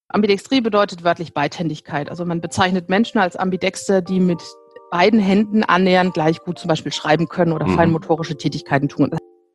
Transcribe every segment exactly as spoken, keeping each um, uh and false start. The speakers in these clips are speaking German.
Ambidextrie bedeutet wörtlich Beidhändigkeit. Also man bezeichnet Menschen als ambidexter, die mit beiden Händen annähernd gleich gut zum Beispiel schreiben können oder mhm. feinmotorische Tätigkeiten tun.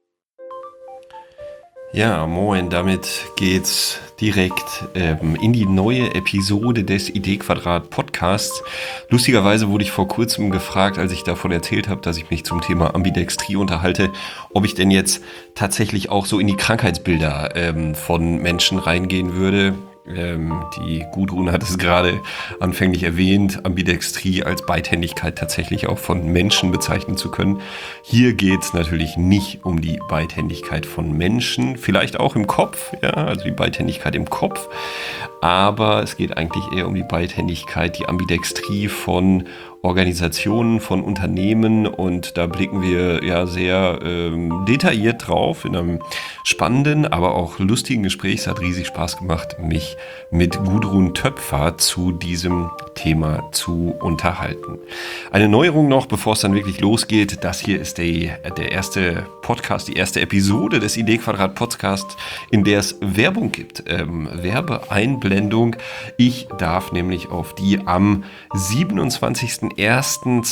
Ja, moin, damit geht's direkt ähm, in die neue Episode des Idee-Quadrat Podcasts. Lustigerweise wurde ich vor kurzem gefragt, als ich davon erzählt habe, dass ich mich zum Thema Ambidextrie unterhalte, ob ich denn jetzt tatsächlich auch so in die Krankheitsbilder ähm, von Menschen reingehen würde. Ähm, die Gudrun hat es gerade anfänglich erwähnt, Ambidextrie als Beidhändigkeit tatsächlich auch von Menschen bezeichnen zu können. Hier geht es natürlich nicht um die Beidhändigkeit von Menschen, vielleicht auch im Kopf, ja, also die Beidhändigkeit im Kopf, aber es geht eigentlich eher um die Beidhändigkeit, die Ambidextrie von Organisationen, von Unternehmen, und da blicken wir ja sehr ähm, detailliert drauf in einem spannenden, aber auch lustigen Gespräch. Es hat riesig Spaß gemacht, mich mit Gudrun Töpfer zu diesem Thema zu unterhalten. Eine Neuerung noch, bevor es dann wirklich losgeht: Das hier ist der, der erste Podcast, die erste Episode des Idee-Quadrat Podcasts, in der es Werbung gibt. Ähm, Werbeeinblendung. Ich darf nämlich auf die am siebenundzwanzigsten ersten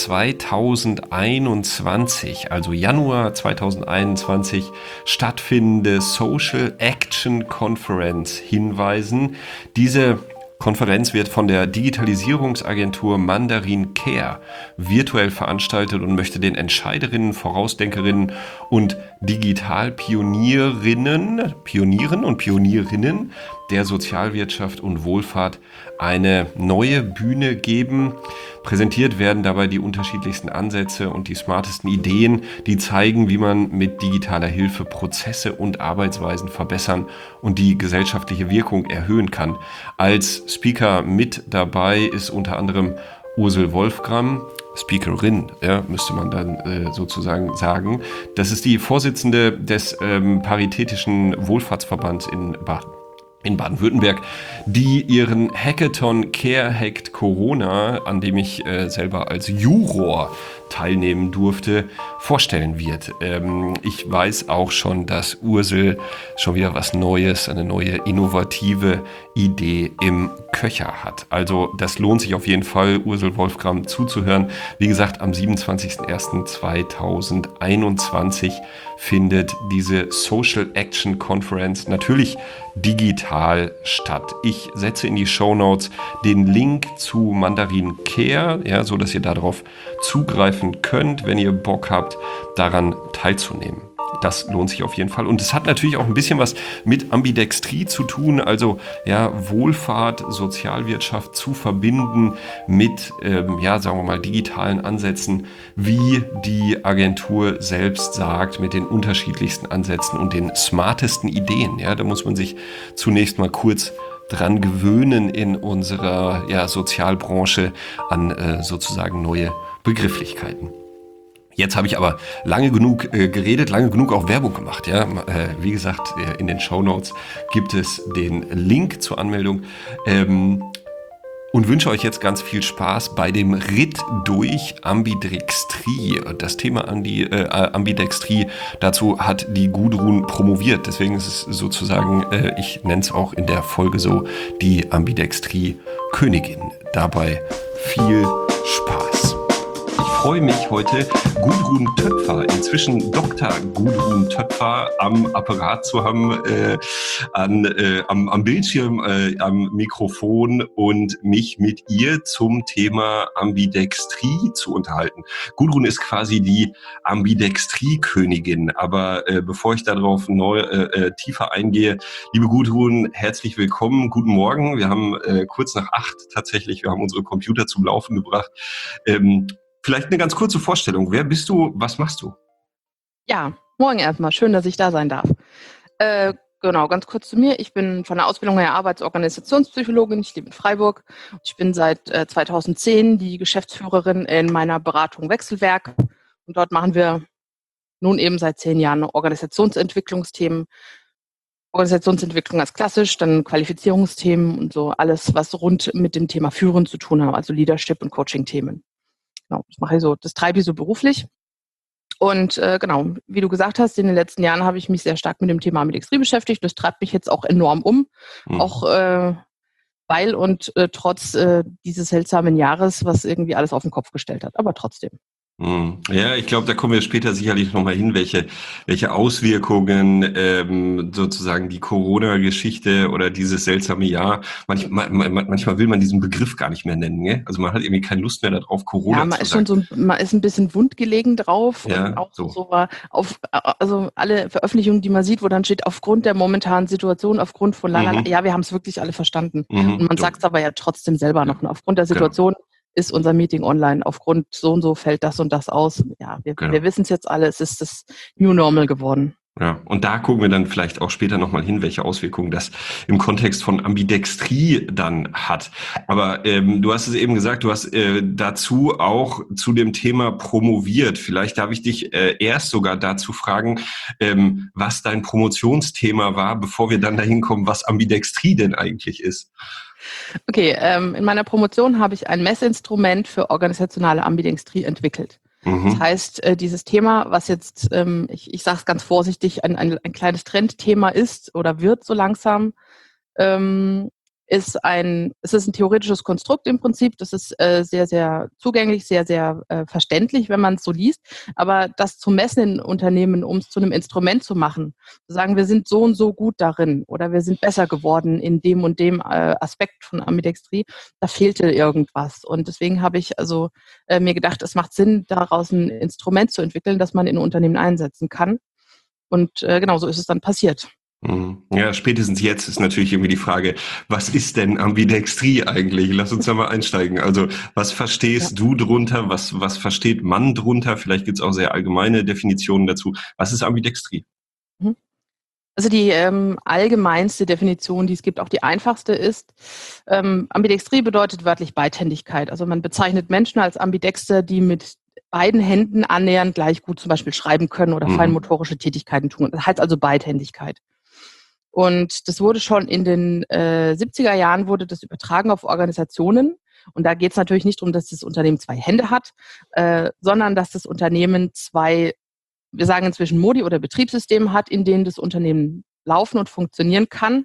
zweitausendeinundzwanzig, also Januar zweitausendeinundzwanzig, stattfindende Social Action Conference hinweisen. Diese Konferenz wird von der Digitalisierungsagentur Mandarin Care virtuell veranstaltet und möchte den Entscheiderinnen, Vorausdenkerinnen und Digitalpionierinnen, Pionieren und Pionierinnen der Sozialwirtschaft und Wohlfahrt eine neue Bühne geben. Präsentiert werden dabei die unterschiedlichsten Ansätze und die smartesten Ideen, die zeigen, wie man mit digitaler Hilfe Prozesse und Arbeitsweisen verbessern und die gesellschaftliche Wirkung erhöhen kann. Als Speaker mit dabei ist unter anderem Ursel Wolfgram, Speakerin, ja, müsste man dann äh, sozusagen sagen. Das ist die Vorsitzende des ähm, Paritätischen Wohlfahrtsverbands in Baden. in Baden-Württemberg, die ihren Hackathon Care Hackt Corona, an dem ich äh, selber als Juror teilnehmen durfte, vorstellen wird. Ähm, ich weiß auch schon, dass Ursel schon wieder was Neues, eine neue innovative Idee im Köcher hat. Also das lohnt sich auf jeden Fall, Ursel Wolfgram zuzuhören. Wie gesagt, am siebenundzwanzigsten ersten zweitausendeinundzwanzig findet diese Social Action Conference natürlich digital statt. Ich setze in die Shownotes den Link zu Mandarin Care, ja, so dass ihr darauf zugreifen könnt, wenn ihr Bock habt, daran teilzunehmen. Das lohnt sich auf jeden Fall. Und es hat natürlich auch ein bisschen was mit Ambidextrie zu tun, also ja, Wohlfahrt, Sozialwirtschaft zu verbinden mit, ähm, ja, sagen wir mal, digitalen Ansätzen, wie die Agentur selbst sagt, mit den unterschiedlichsten Ansätzen und den smartesten Ideen. Ja, da muss man sich zunächst mal kurz dran gewöhnen in unserer ja, Sozialbranche an äh, sozusagen neue Begrifflichkeiten. Jetzt habe ich aber lange genug äh, geredet, lange genug auch Werbung gemacht. Ja? Äh, wie gesagt, äh, in den Shownotes gibt es den Link zur Anmeldung. Ähm, und wünsche euch jetzt ganz viel Spaß bei dem Ritt durch Ambidextrie. Das Thema Andi, äh, Ambidextrie, dazu hat die Gudrun promoviert. Deswegen ist es sozusagen, äh, ich nenne es auch in der Folge so, die Ambidextrie-Königin. Dabei viel Spaß. Ich freue mich heute, Gudrun Töpfer, inzwischen Doktor Gudrun Töpfer, am Apparat zu haben, äh, an, äh, am, am Bildschirm, äh, am Mikrofon und mich mit ihr zum Thema Ambidextrie zu unterhalten. Gudrun ist quasi die Ambidextrie-Königin, aber äh, bevor ich darauf neu, äh, tiefer eingehe, liebe Gudrun, herzlich willkommen, guten Morgen. Wir haben äh, kurz nach acht tatsächlich, wir haben unsere Computer zum Laufen gebracht. Ähm, Vielleicht eine ganz kurze Vorstellung. Wer bist du? Was machst du? Ja, morgen erstmal. Schön, dass ich da sein darf. Äh, genau, ganz kurz zu mir. Ich bin von der Ausbildung her Arbeits- und Organisationspsychologin. Ich lebe in Freiburg. Ich bin seit äh, zweitausendzehn die Geschäftsführerin in meiner Beratung Wechselwerk. Und dort machen wir nun eben seit zehn Jahren Organisationsentwicklungsthemen. Organisationsentwicklung als klassisch, dann Qualifizierungsthemen und so alles, was rund mit dem Thema Führen zu tun hat, also Leadership- und Coaching-Themen. Genau, das mache ich so, das treibe ich so beruflich. Und äh, genau, wie du gesagt hast, in den letzten Jahren habe ich mich sehr stark mit dem Thema Ambidextrie beschäftigt. Das treibt mich jetzt auch enorm um. Mhm. Auch äh, weil und äh, trotz äh, dieses seltsamen Jahres, was irgendwie alles auf den Kopf gestellt hat. Aber trotzdem. Ja, ich glaube, da kommen wir später sicherlich nochmal hin, welche, welche Auswirkungen ähm, sozusagen die Corona-Geschichte oder dieses seltsame Jahr, manchmal, manchmal will man diesen Begriff gar nicht mehr nennen, gell? Also man hat irgendwie keine Lust mehr darauf, Corona Ja, man zu ist schon sagen. so, man ist ein bisschen wund gelegen drauf und Ja, auch so. so war auf, also alle Veröffentlichungen, die man sieht, wo dann steht, aufgrund der momentanen Situation, aufgrund von lalala, Mhm. ja, wir haben es wirklich alle verstanden. Und Mhm. man So. sagt es aber ja trotzdem selber Ja, noch. Und aufgrund der genau, Situation ist unser Meeting online. Aufgrund so und so fällt das und das aus. Ja, wir, wir genau. wissen es jetzt alle, es ist das New Normal geworden. Ja, und da gucken wir dann vielleicht auch später nochmal hin, welche Auswirkungen das im Kontext von Ambidextrie dann hat. Aber ähm, du hast es eben gesagt, du hast äh, dazu auch zu dem Thema promoviert. Vielleicht darf ich dich äh, erst sogar dazu fragen, ähm, was dein Promotionsthema war, bevor wir dann dahin kommen, was Ambidextrie denn eigentlich ist. Okay, ähm, in meiner Promotion habe ich ein Messinstrument für organisationale Ambidextrie entwickelt. Das Mhm. heißt, äh, dieses Thema, was jetzt, ähm, ich, ich sage es ganz vorsichtig, ein, ein, ein kleines Trendthema ist oder wird so langsam, ähm, ist ein, es ist ein theoretisches Konstrukt im Prinzip. Das ist äh, sehr, sehr zugänglich, sehr, sehr äh, verständlich, wenn man es so liest. Aber das zu messen in Unternehmen, um es zu einem Instrument zu machen, zu sagen, wir sind so und so gut darin oder wir sind besser geworden in dem und dem äh, Aspekt von Ambidextrie, da fehlte irgendwas. Und deswegen habe ich also äh, mir gedacht, es macht Sinn, daraus ein Instrument zu entwickeln, das man in Unternehmen einsetzen kann. Und äh, genau so ist es dann passiert. Mhm. Ja, spätestens jetzt ist natürlich irgendwie die Frage, was ist denn Ambidextrie eigentlich? Lass uns da mal einsteigen. Also, was Ja. verstehst du drunter? Was, was versteht man drunter? Vielleicht gibt es auch sehr allgemeine Definitionen dazu. Was ist Ambidextrie? Mhm. Also die ähm, allgemeinste Definition, die es gibt, auch die einfachste ist, ähm, Ambidextrie bedeutet wörtlich Beidhändigkeit. Also man bezeichnet Menschen als Ambidexter, die mit beiden Händen annähernd gleich gut zum Beispiel schreiben können oder Mhm. feinmotorische Tätigkeiten tun. Das heißt also Beidhändigkeit. Und das wurde schon in den äh, siebziger Jahren wurde das übertragen auf Organisationen. Und da geht es natürlich nicht darum, dass das Unternehmen zwei Hände hat, äh, sondern dass das Unternehmen zwei, wir sagen inzwischen Modi oder Betriebssysteme hat, in denen das Unternehmen laufen und funktionieren kann.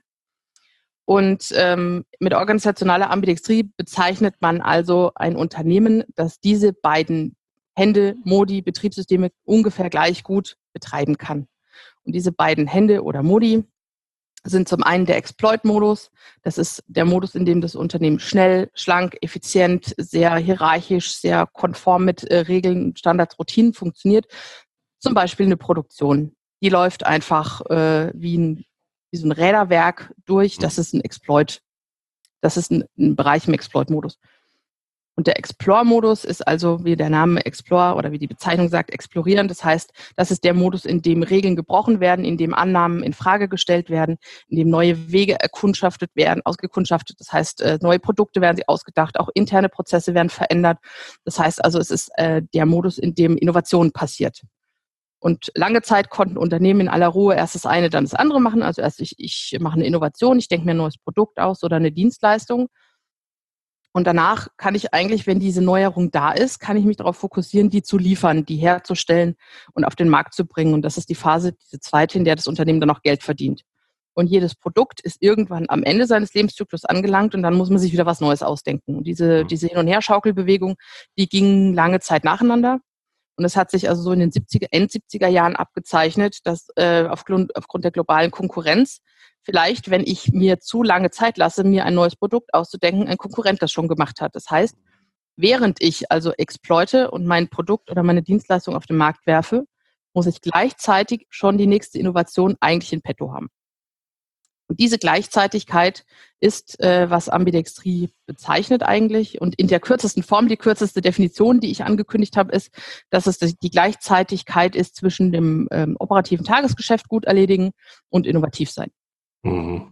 Und ähm, mit organisationaler Ambidextrie bezeichnet man also ein Unternehmen, das diese beiden Hände, Modi, Betriebssysteme ungefähr gleich gut betreiben kann. Und diese beiden Hände oder Modi sind zum einen der Exploit-Modus. Das ist der Modus, in dem das Unternehmen schnell, schlank, effizient, sehr hierarchisch, sehr konform mit äh, Regeln, Standards, Routinen funktioniert. Zum Beispiel eine Produktion. Die läuft einfach äh, wie, ein, wie so ein Räderwerk durch. Das ist ein Exploit. Das ist ein, ein Bereich im Exploit-Modus. Und der Explore-Modus ist also, wie der Name Explore oder wie die Bezeichnung sagt, explorieren. Das heißt, das ist der Modus, in dem Regeln gebrochen werden, in dem Annahmen in Frage gestellt werden, in dem neue Wege erkundschaftet werden, ausgekundschaftet. Das heißt, äh, neue Produkte werden sie ausgedacht, auch interne Prozesse werden verändert. Das heißt also, es ist äh, der Modus, in dem Innovation passiert. Und lange Zeit konnten Unternehmen in aller Ruhe erst das eine, dann das andere machen. Also erst ich, ich mache eine Innovation, ich denke mir ein neues Produkt aus oder eine Dienstleistung. Und danach kann ich eigentlich, wenn diese Neuerung da ist, kann ich mich darauf fokussieren, die zu liefern, die herzustellen und auf den Markt zu bringen. Und das ist die Phase, diese zweite, in der das Unternehmen dann auch Geld verdient. Und jedes Produkt ist irgendwann am Ende seines Lebenszyklus angelangt und dann muss man sich wieder was Neues ausdenken. Und diese, diese Hin- und Her-Schaukelbewegung, die ging lange Zeit nacheinander. Und es hat sich also so in den siebziger, End siebziger Jahren abgezeichnet, dass äh, aufgrund, aufgrund der globalen Konkurrenz vielleicht, wenn ich mir zu lange Zeit lasse, mir ein neues Produkt auszudenken, ein Konkurrent das schon gemacht hat. Das heißt, während ich also exploite und mein Produkt oder meine Dienstleistung auf den Markt werfe, muss ich gleichzeitig schon die nächste Innovation eigentlich in petto haben. Und diese Gleichzeitigkeit ist, äh, was Ambidextrie bezeichnet eigentlich. Und in der kürzesten Form, die kürzeste Definition, die ich angekündigt habe, ist, dass es die Gleichzeitigkeit ist zwischen dem ähm, operativen Tagesgeschäft gut erledigen und innovativ sein. Mhm.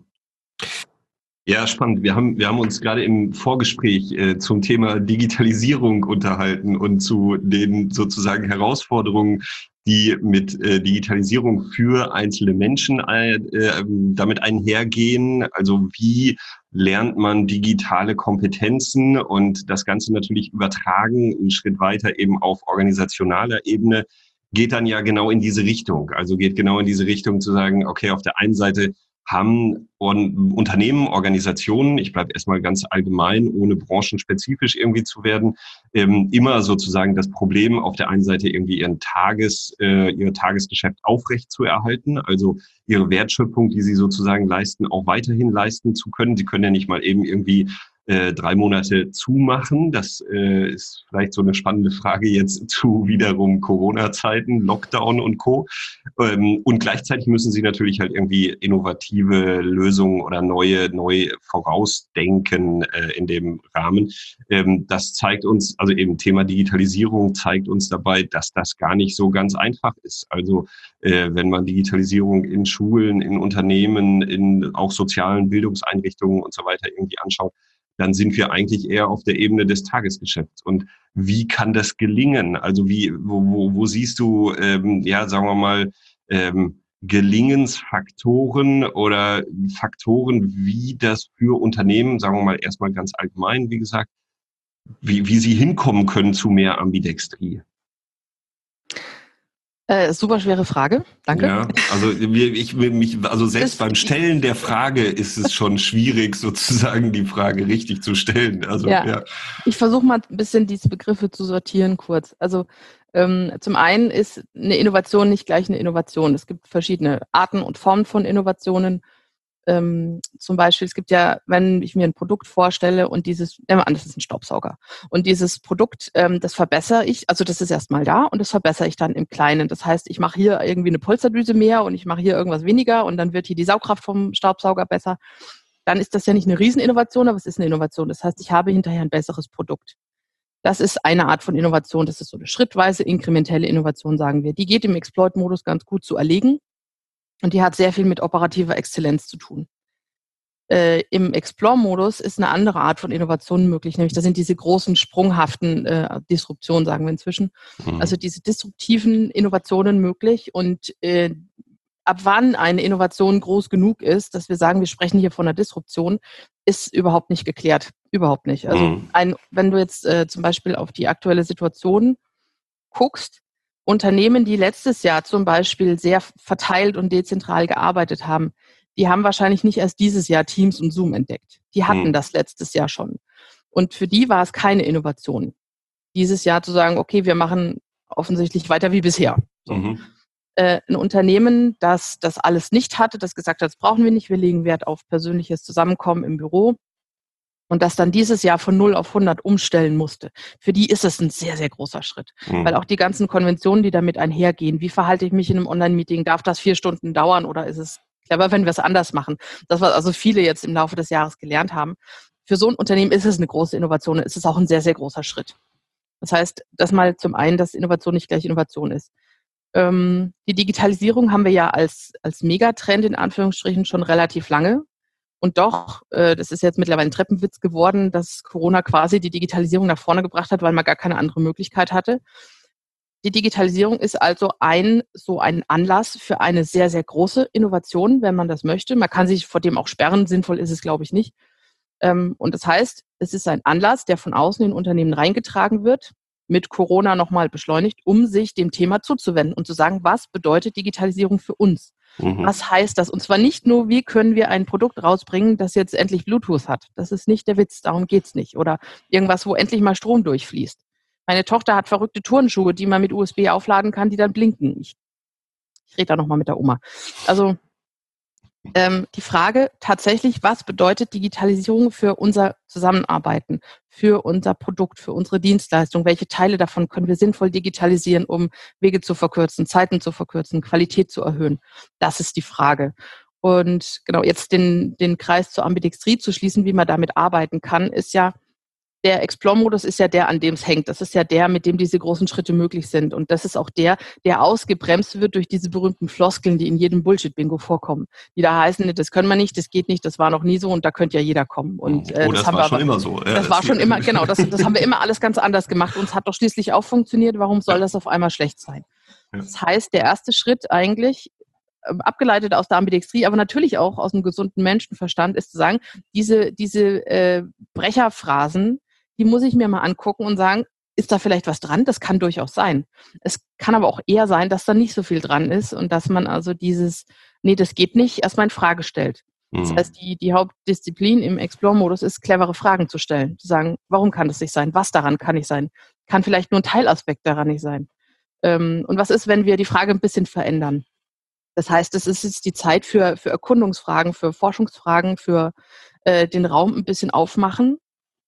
Ja, spannend. Wir haben, wir haben uns gerade im Vorgespräch äh, zum Thema Digitalisierung unterhalten und zu den sozusagen Herausforderungen, die mit äh, Digitalisierung für einzelne Menschen äh, damit einhergehen. Also wie lernt man digitale Kompetenzen und das Ganze natürlich übertragen, einen Schritt weiter eben auf organisationaler Ebene, geht dann ja genau in diese Richtung. Also geht genau in diese Richtung zu sagen, okay, auf der einen Seite haben und Unternehmen, Organisationen, ich bleibe erstmal ganz allgemein, ohne branchenspezifisch irgendwie zu werden, ähm, immer sozusagen das Problem, auf der einen Seite irgendwie ihren Tages, äh, ihr Tagesgeschäft aufrecht zu erhalten, also ihre Wertschöpfung, die sie sozusagen leisten, auch weiterhin leisten zu können. Sie können ja nicht mal eben irgendwie äh, drei Monate zumachen. Das äh, ist vielleicht so eine spannende Frage jetzt zu wiederum Corona-Zeiten, Lockdown und Co. Ähm, und gleichzeitig müssen sie natürlich halt irgendwie innovative Lösungen oder neue, neu vorausdenken äh, in dem Rahmen. Ähm, das zeigt uns, also eben Thema Digitalisierung zeigt uns dabei, dass das gar nicht so ganz einfach ist. Also äh, wenn man Digitalisierung in Schulen, in Unternehmen, in auch sozialen Bildungseinrichtungen und so weiter irgendwie anschaut, dann sind wir eigentlich eher auf der Ebene des Tagesgeschäfts. Und wie kann das gelingen? Also wie, wo, wo, wo siehst du, ähm, ja, sagen wir mal, ähm, Gelingensfaktoren oder Faktoren, wie das für Unternehmen, sagen wir mal erstmal ganz allgemein, wie gesagt, wie, wie sie hinkommen können zu mehr Ambidextrie? Äh, super schwere Frage, danke. Ja, also ich mich, also selbst beim Stellen der Frage ist es schon schwierig, sozusagen die Frage richtig zu stellen. Also ja, ja. Ich versuche mal ein bisschen diese Begriffe zu sortieren kurz. Also ähm, zum einen ist eine Innovation nicht gleich eine Innovation. Es gibt verschiedene Arten und Formen von Innovationen. Ähm, zum Beispiel, es gibt ja, wenn ich mir ein Produkt vorstelle und dieses, nehmen wir an, das ist ein Staubsauger. Und dieses Produkt, ähm, das verbessere ich, also das ist erstmal da und das verbessere ich dann im Kleinen. Das heißt, ich mache hier irgendwie eine Polsterdüse mehr und ich mache hier irgendwas weniger und dann wird hier die Saugkraft vom Staubsauger besser. Dann ist das ja nicht eine Rieseninnovation, aber es ist eine Innovation. Das heißt, ich habe hinterher ein besseres Produkt. Das ist eine Art von Innovation. Das ist so eine schrittweise, inkrementelle Innovation, sagen wir. Die geht im Exploit-Modus ganz gut zu erlegen. Und die hat sehr viel mit operativer Exzellenz zu tun. Äh, Im Explore-Modus ist eine andere Art von Innovation möglich, nämlich da sind diese großen, sprunghaften äh, Disruptionen, sagen wir inzwischen. Mhm. Also diese disruptiven Innovationen möglich und äh, ab wann eine Innovation groß genug ist, dass wir sagen, wir sprechen hier von einer Disruption, ist überhaupt nicht geklärt. Überhaupt nicht. Also mhm. ein, wenn du jetzt äh, zum Beispiel auf die aktuelle Situation guckst, Unternehmen, die letztes Jahr zum Beispiel sehr verteilt und dezentral gearbeitet haben, die haben wahrscheinlich nicht erst dieses Jahr Teams und Zoom entdeckt. Die hatten mhm. das letztes Jahr schon. Und für die war es keine Innovation, dieses Jahr zu sagen, okay, wir machen offensichtlich weiter wie bisher. So. Mhm. Äh, ein Unternehmen, das das alles nicht hatte, das gesagt hat, das brauchen wir nicht, wir legen Wert auf persönliches Zusammenkommen im Büro, und das dann dieses Jahr von null auf hundert umstellen musste. Für die ist es ein sehr, sehr großer Schritt. Mhm. Weil auch die ganzen Konventionen, die damit einhergehen, wie verhalte ich mich in einem Online-Meeting, darf das vier Stunden dauern oder ist es clever, wenn wir es anders machen? Das, was also viele jetzt im Laufe des Jahres gelernt haben. Für so ein Unternehmen ist es eine große Innovation, es ist auch ein sehr, sehr großer Schritt. Das heißt, das mal zum einen, dass Innovation nicht gleich Innovation ist. Ähm, die Digitalisierung haben wir ja als, als Megatrend in Anführungsstrichen schon relativ lange. Und doch, äh, das ist jetzt mittlerweile ein Treppenwitz geworden, dass Corona quasi die Digitalisierung nach vorne gebracht hat, weil man gar keine andere Möglichkeit hatte. Die Digitalisierung ist also ein so ein Anlass für eine sehr, sehr große Innovation, wenn man das möchte. Man kann sich vor dem auch sperren, sinnvoll ist es, glaube ich, nicht. Ähm, und das heißt, es ist ein Anlass, der von außen in Unternehmen reingetragen wird, mit Corona nochmal beschleunigt, um sich dem Thema zuzuwenden und zu sagen, was bedeutet Digitalisierung für uns? Mhm. Was heißt das? Und zwar nicht nur, wie können wir ein Produkt rausbringen, das jetzt endlich Bluetooth hat. Das ist nicht der Witz, darum geht's nicht. Oder irgendwas, wo endlich mal Strom durchfließt. Meine Tochter hat verrückte Turnschuhe, die man mit U S B aufladen kann, die dann blinken. Ich, ich rede da nochmal mit der Oma. Also ähm, die Frage tatsächlich, was bedeutet Digitalisierung für unser Zusammenarbeiten, für unser Produkt, für unsere Dienstleistung? Welche Teile davon können wir sinnvoll digitalisieren, um Wege zu verkürzen, Zeiten zu verkürzen, Qualität zu erhöhen? Das ist die Frage. Und genau, jetzt den, den Kreis zur Ambidextrie zu schließen, wie man damit arbeiten kann, ist ja, der Explore-Modus ist ja der, an dem es hängt. Das ist ja der, mit dem diese großen Schritte möglich sind. Und das ist auch der, der ausgebremst wird durch diese berühmten Floskeln, die in jedem Bullshit-Bingo vorkommen. Die da heißen, das können wir nicht, das geht nicht, das war noch nie so und da könnte ja jeder kommen. Und, äh, oh, das, das haben war wir schon aber, immer so. Ja, das war schon immer, genau, das, das haben wir immer alles ganz anders gemacht. Und es hat doch schließlich auch funktioniert. Warum soll das auf einmal schlecht sein? Das heißt, der erste Schritt eigentlich, abgeleitet aus der Ambidextrie, aber natürlich auch aus einem gesunden Menschenverstand, ist zu sagen, diese, diese äh, Brecherphrasen, die muss ich mir mal angucken und sagen, ist da vielleicht was dran? Das kann durchaus sein. Es kann aber auch eher sein, dass da nicht so viel dran ist und dass man also dieses nee, das geht nicht, erstmal in Frage stellt. Das Mhm. heißt, die, die Hauptdisziplin im Explore-Modus ist, clevere Fragen zu stellen. Zu sagen, warum kann das nicht sein? Was daran kann nicht sein? Kann vielleicht nur ein Teilaspekt daran nicht sein? Ähm, und was ist, wenn wir die Frage ein bisschen verändern? Das heißt, es ist jetzt die Zeit für, für Erkundungsfragen, für Forschungsfragen, für äh, den Raum ein bisschen aufmachen.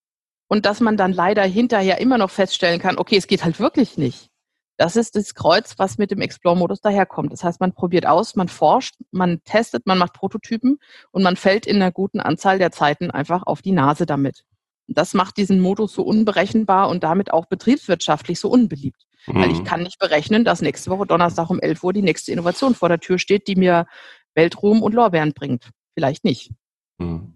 Und dass man dann leider hinterher immer noch feststellen kann, okay, es geht halt wirklich nicht. Das ist das Kreuz, was mit dem Explore-Modus daherkommt. Das heißt, man probiert aus, man forscht, man testet, man macht Prototypen und man fällt in einer guten Anzahl der Zeiten einfach auf die Nase damit. Und das macht diesen Modus so unberechenbar und damit auch betriebswirtschaftlich so unbeliebt. Weil ich Mhm. kann nicht berechnen, dass nächste Woche Donnerstag um elf Uhr die nächste Innovation vor der Tür steht, die mir Weltruhm und Lorbeeren bringt. Vielleicht nicht. Mhm.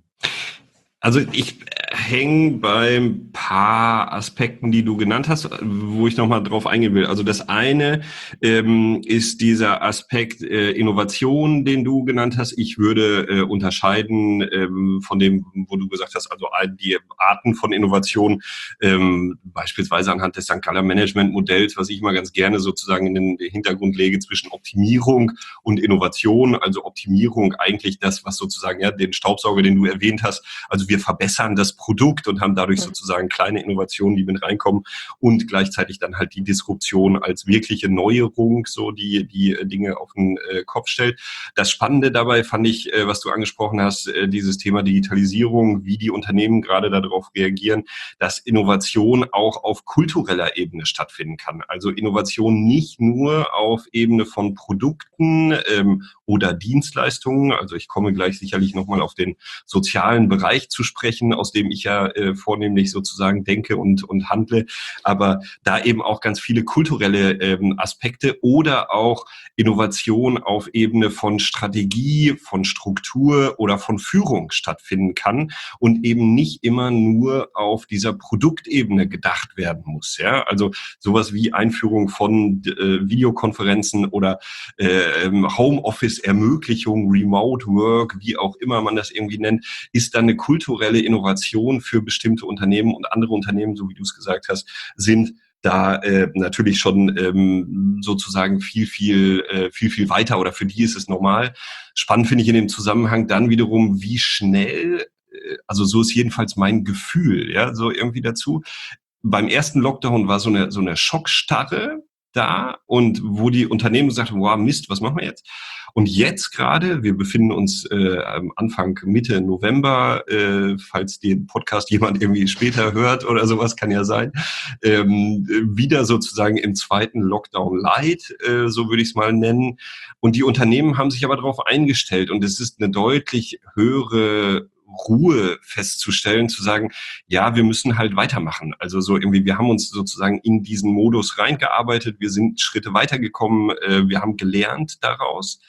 Also ich hänge bei ein paar Aspekten, die du genannt hast, wo ich nochmal drauf eingehen will. Also das eine ähm, ist dieser Aspekt äh, Innovation, den du genannt hast. Ich würde äh, unterscheiden ähm, von dem, wo du gesagt hast, also all die Arten von Innovation, ähm, beispielsweise anhand des Sankt Galler Management-Modells, was ich mal ganz gerne sozusagen in den Hintergrund lege zwischen Optimierung und Innovation. Also Optimierung eigentlich das, was sozusagen ja den Staubsauger, den du erwähnt hast, also wir verbessern das Produkt und haben dadurch sozusagen kleine Innovationen, die mit reinkommen und gleichzeitig dann halt die Disruption als wirkliche Neuerung, so die die Dinge auf den äh, Kopf stellt. Das Spannende dabei fand ich, äh, was du angesprochen hast, äh, dieses Thema Digitalisierung, wie die Unternehmen gerade darauf reagieren, dass Innovation auch auf kultureller Ebene stattfinden kann. Also Innovation nicht nur auf Ebene von Produkten ähm, oder Dienstleistungen. Also ich komme gleich sicherlich nochmal auf den sozialen Bereich zu sprechen, aus dem ich ja äh, vornehmlich sozusagen denke und, und handle, aber da eben auch ganz viele kulturelle ähm, Aspekte oder auch Innovation auf Ebene von Strategie, von Struktur oder von Führung stattfinden kann und eben nicht immer nur auf dieser Produktebene gedacht werden muss. Ja? Also sowas wie Einführung von äh, Videokonferenzen oder äh, Homeoffice-Ermöglichung, Remote Work, wie auch immer man das irgendwie nennt, ist dann eine kulturelle Innovation für bestimmte Unternehmen und andere Unternehmen, so wie du es gesagt hast, sind da äh, natürlich schon ähm, sozusagen viel, viel, äh, viel, viel weiter oder für die ist es normal. Spannend finde ich in dem Zusammenhang dann wiederum, wie schnell, äh, also so ist jedenfalls mein Gefühl, ja, so irgendwie dazu. Beim ersten Lockdown war so eine, so eine Schockstarre da und wo die Unternehmen gesagt haben, wow, Mist, was machen wir jetzt? Und jetzt gerade, wir befinden uns äh, Anfang, Mitte November, äh, falls den Podcast jemand irgendwie später hört oder sowas, kann ja sein, ähm, wieder sozusagen im zweiten Lockdown light, äh, so würde ich es mal nennen. Und die Unternehmen haben sich aber darauf eingestellt und es ist eine deutlich höhere Ruhe festzustellen, zu sagen, ja, wir müssen halt weitermachen. Also so irgendwie, wir haben uns sozusagen in diesen Modus reingearbeitet, wir sind Schritte weitergekommen, äh, wir haben gelernt daraus.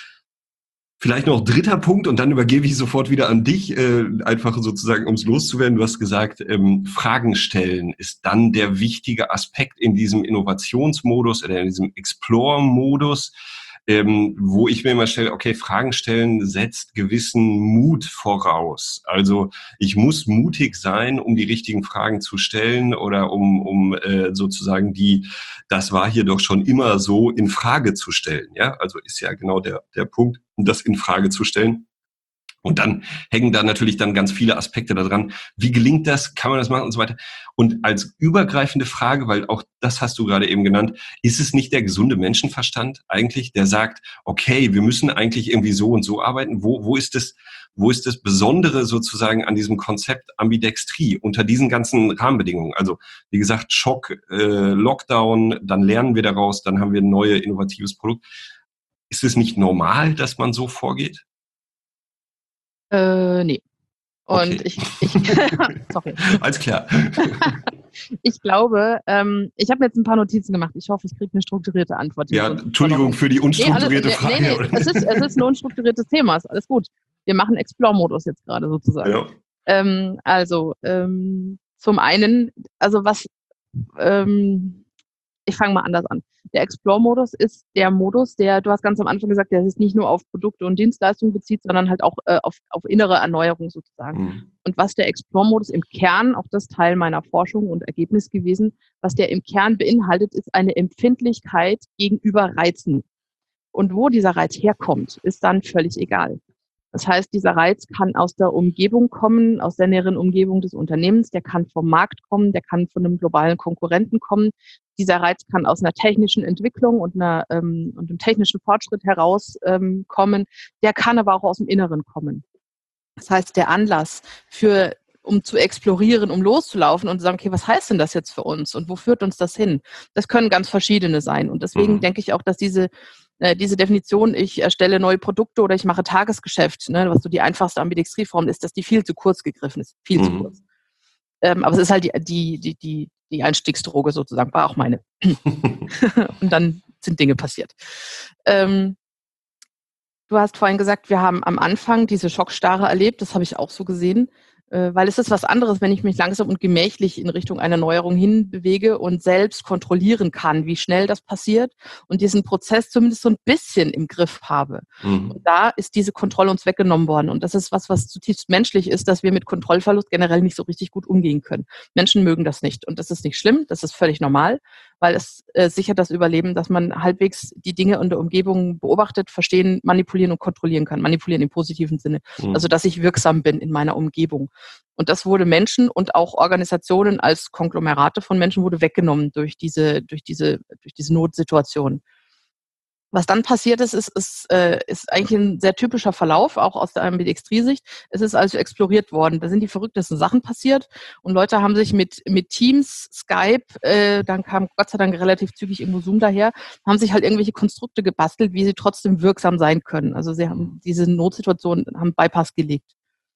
Vielleicht noch dritter Punkt und dann übergebe ich sofort wieder an dich, äh, einfach sozusagen, um es loszuwerden. Du hast gesagt, ähm, Fragen stellen ist dann der wichtige Aspekt in diesem Innovationsmodus oder in diesem Explore-Modus, ähm, wo ich mir immer stelle, okay, Fragen stellen setzt gewissen Mut voraus. Also ich muss mutig sein, um die richtigen Fragen zu stellen oder um, um äh, sozusagen die, das war hier doch schon immer so, in Frage zu stellen. Ja, also ist ja genau der, der Punkt, das in Frage zu stellen. Und dann hängen da natürlich dann ganz viele Aspekte daran. Wie gelingt das? Kann man das machen und so weiter? Und als übergreifende Frage, weil auch das hast du gerade eben genannt, ist es nicht der gesunde Menschenverstand eigentlich, der sagt, okay, wir müssen eigentlich irgendwie so und so arbeiten? Wo, wo ist das, wo ist das Besondere sozusagen an diesem Konzept Ambidextrie unter diesen ganzen Rahmenbedingungen? Also, wie gesagt, Schock, äh, Lockdown, dann lernen wir daraus, dann haben wir ein neues innovatives Produkt. Ist es nicht normal, dass man so vorgeht? Äh, nee. Und Okay. ich, ich sorry. Alles klar. Ich glaube, ähm, ich habe mir jetzt ein paar Notizen gemacht. Ich hoffe, ich kriege eine strukturierte Antwort hier Ja, so Entschuldigung für die Nee, alle, unstrukturierte nee, nee, Frage. nee. Es ist, es ist ein unstrukturiertes Thema. Ist alles gut. Wir machen Explore-Modus jetzt gerade sozusagen. Ja. Ähm, also, ähm, zum einen, also was, ähm, ich fange mal anders an. Der Explore-Modus ist der Modus, der, du hast ganz am Anfang gesagt, der sich nicht nur auf Produkte und Dienstleistungen bezieht, sondern halt auch äh, auf, auf innere Erneuerung sozusagen. Mhm. Und was der Explore-Modus im Kern, auch das Teil meiner Forschung und Ergebnis gewesen, was der im Kern beinhaltet, ist eine Empfindlichkeit gegenüber Reizen. und wo dieser Reiz herkommt, ist dann völlig egal. Das heißt, dieser Reiz kann aus der Umgebung kommen, aus der näheren Umgebung des Unternehmens, der kann vom Markt kommen, der kann von einem globalen Konkurrenten kommen. Dieser Reiz kann aus einer technischen Entwicklung und, einer, ähm, und einem technischen Fortschritt heraus ähm, kommen. Der kann aber auch aus dem Inneren kommen. Das heißt, der Anlass für um zu explorieren, um loszulaufen und zu sagen, okay, was heißt denn das jetzt für uns und wo führt uns das hin? Das können ganz verschiedene sein. Und deswegen mhm. denke ich auch, dass diese, äh, diese Definition, ich erstelle neue Produkte oder ich mache Tagesgeschäft, ne, was so die einfachste Ambidextrieform ist, dass die viel zu kurz gegriffen ist. Viel mhm. zu kurz. Ähm, aber es ist halt die, die, die, die, die Einstiegsdroge sozusagen, war auch meine. Und dann sind Dinge passiert. Ähm, du hast vorhin gesagt, wir haben am Anfang diese Schockstarre erlebt, das habe ich auch so gesehen. Weil es ist was anderes, wenn ich mich langsam und gemächlich in Richtung einer Neuerung hinbewege und selbst kontrollieren kann, wie schnell das passiert und diesen Prozess zumindest so ein bisschen im Griff habe. Mhm. Und da ist diese Kontrolle uns weggenommen worden. Und das ist was, was zutiefst menschlich ist, dass wir mit Kontrollverlust generell nicht so richtig gut umgehen können. Menschen mögen das nicht. Und das ist nicht schlimm, das ist völlig normal, weil es äh, sichert das Überleben, dass man halbwegs die Dinge in der Umgebung beobachtet, verstehen, manipulieren und kontrollieren kann. Manipulieren im positiven Sinne. Mhm. Also, dass ich wirksam bin in meiner Umgebung. Und das wurde Menschen und auch Organisationen als Konglomerate von Menschen wurde weggenommen durch diese, durch diese, durch diese Notsituation. Was dann passiert ist, ist, ist, äh, ist eigentlich ein sehr typischer Verlauf, auch aus der Ambidextrie-Sicht. Es ist also exploriert worden. Da sind die verrücktesten Sachen passiert und Leute haben sich mit, mit Teams, Skype, äh, dann kam Gott sei Dank relativ zügig irgendwo Zoom daher, haben sich halt irgendwelche Konstrukte gebastelt, wie sie trotzdem wirksam sein können. Also sie haben diese Notsituation, haben Bypass gelegt.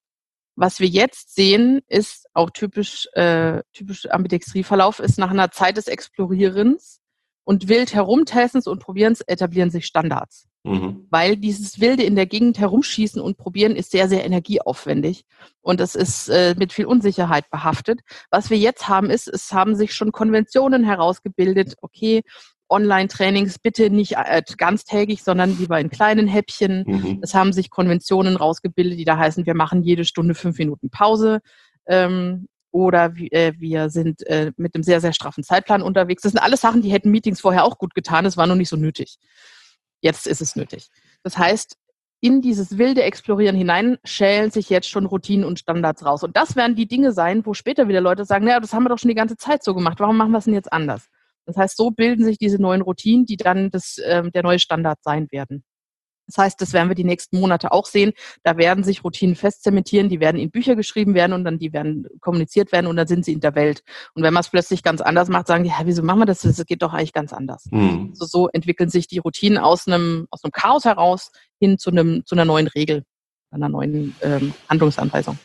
Was wir jetzt sehen, ist auch typisch, äh, typisch Ambidextrie-Verlauf, ist nach einer Zeit des Explorierens und wild herumtestens und Probierens etablieren sich Standards. Mhm. Weil dieses wilde in der Gegend herumschießen und probieren ist sehr, sehr energieaufwendig und es ist äh, mit viel Unsicherheit behaftet. Was wir jetzt haben ist, es haben sich schon Konventionen herausgebildet, okay, Online-Trainings bitte nicht äh, ganztägig, sondern lieber in kleinen Häppchen. Mhm. Es haben sich Konventionen rausgebildet, die da heißen, wir machen jede Stunde fünf Minuten Pause ähm, oder wir, äh, wir sind äh, mit einem sehr, sehr straffen Zeitplan unterwegs. Das sind alles Sachen, die hätten Meetings vorher auch gut getan. Es war nur nicht so nötig. Jetzt ist es nötig. Das heißt, in dieses wilde Explorieren hinein schälen sich jetzt schon Routinen und Standards raus. Und das werden die Dinge sein, wo später wieder Leute sagen, naja, das haben wir doch schon die ganze Zeit so gemacht. Warum machen wir es denn jetzt anders? Das heißt, so bilden sich diese neuen Routinen, die dann das, ähm, der neue Standard sein werden. Das heißt, das werden wir die nächsten Monate auch sehen. Da werden sich Routinen festzementieren, die werden in Bücher geschrieben werden und dann die werden kommuniziert werden und dann sind sie in der Welt. Und wenn man es plötzlich ganz anders macht, sagen die, ja, wieso machen wir das? Das geht doch eigentlich ganz anders. Mhm. Also so entwickeln sich die Routinen aus einem, aus einem Chaos heraus hin zu einem, zu einer neuen Regel, einer neuen ähm, Handlungsanweisung.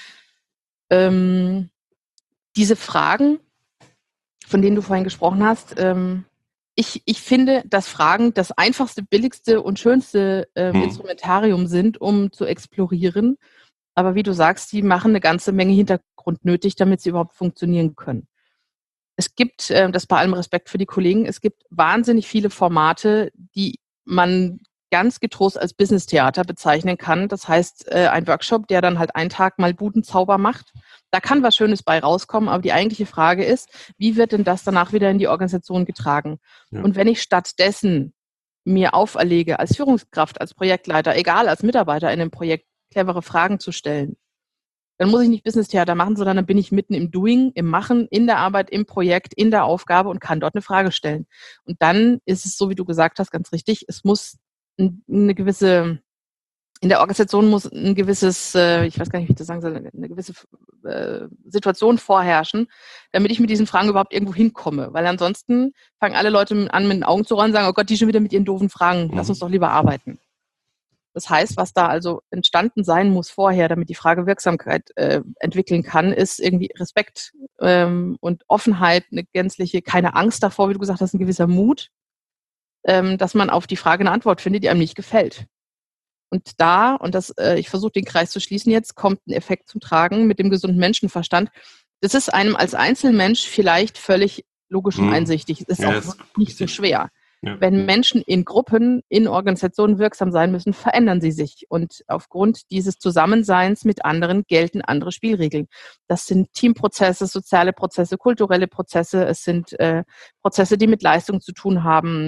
Ähm, diese Fragen, von denen du vorhin gesprochen hast, ähm, ich, ich finde, dass Fragen das einfachste, billigste und schönste äh, hm. Instrumentarium sind, um zu explorieren. Aber wie du sagst, die machen eine ganze Menge Hintergrund nötig, damit sie überhaupt funktionieren können. Es gibt, äh, das bei allem Respekt für die Kollegen, es gibt wahnsinnig viele Formate, die man ganz getrost als Business-Theater bezeichnen kann. Das heißt, äh, ein Workshop, der dann halt einen Tag mal Budenzauber macht. Da kann was Schönes bei rauskommen, aber die eigentliche Frage ist, wie wird denn das danach wieder in die Organisation getragen? Ja. Und wenn ich stattdessen mir auferlege, als Führungskraft, als Projektleiter, egal, als Mitarbeiter in einem Projekt, clevere Fragen zu stellen, dann muss ich nicht Business-Theater machen, sondern dann bin ich mitten im Doing, im Machen, in der Arbeit, im Projekt, in der Aufgabe und kann dort eine Frage stellen. Und dann ist es so, wie du gesagt hast, ganz richtig, es muss eine gewisse, in der Organisation muss ein gewisses, äh, ich weiß gar nicht, wie ich das sagen soll, eine gewisse äh, Situation vorherrschen, damit ich mit diesen Fragen überhaupt irgendwo hinkomme. Weil ansonsten fangen alle Leute an, mit den Augen zu rollen und sagen, oh Gott, die schon wieder mit ihren doofen Fragen, lass uns doch lieber arbeiten. Das heißt, was da also entstanden sein muss vorher, damit die Frage Wirksamkeit äh, entwickeln kann, ist irgendwie Respekt ähm, und Offenheit, eine gänzliche, keine Angst davor, wie du gesagt hast, ein gewisser Mut, ähm, dass man auf die Frage eine Antwort findet, die einem nicht gefällt. Und da, und das, äh, ich versuche den Kreis zu schließen jetzt, kommt ein Effekt zum Tragen mit dem gesunden Menschenverstand. Das ist einem als Einzelmensch vielleicht völlig logisch und einsichtig. Es ist ja, auch nicht so schwer. Ja. Wenn Menschen in Gruppen, in Organisationen wirksam sein müssen, verändern sie sich. Und aufgrund dieses Zusammenseins mit anderen gelten andere Spielregeln. Das sind Teamprozesse, soziale Prozesse, kulturelle Prozesse. Es sind äh, Prozesse, die mit Leistung zu tun haben.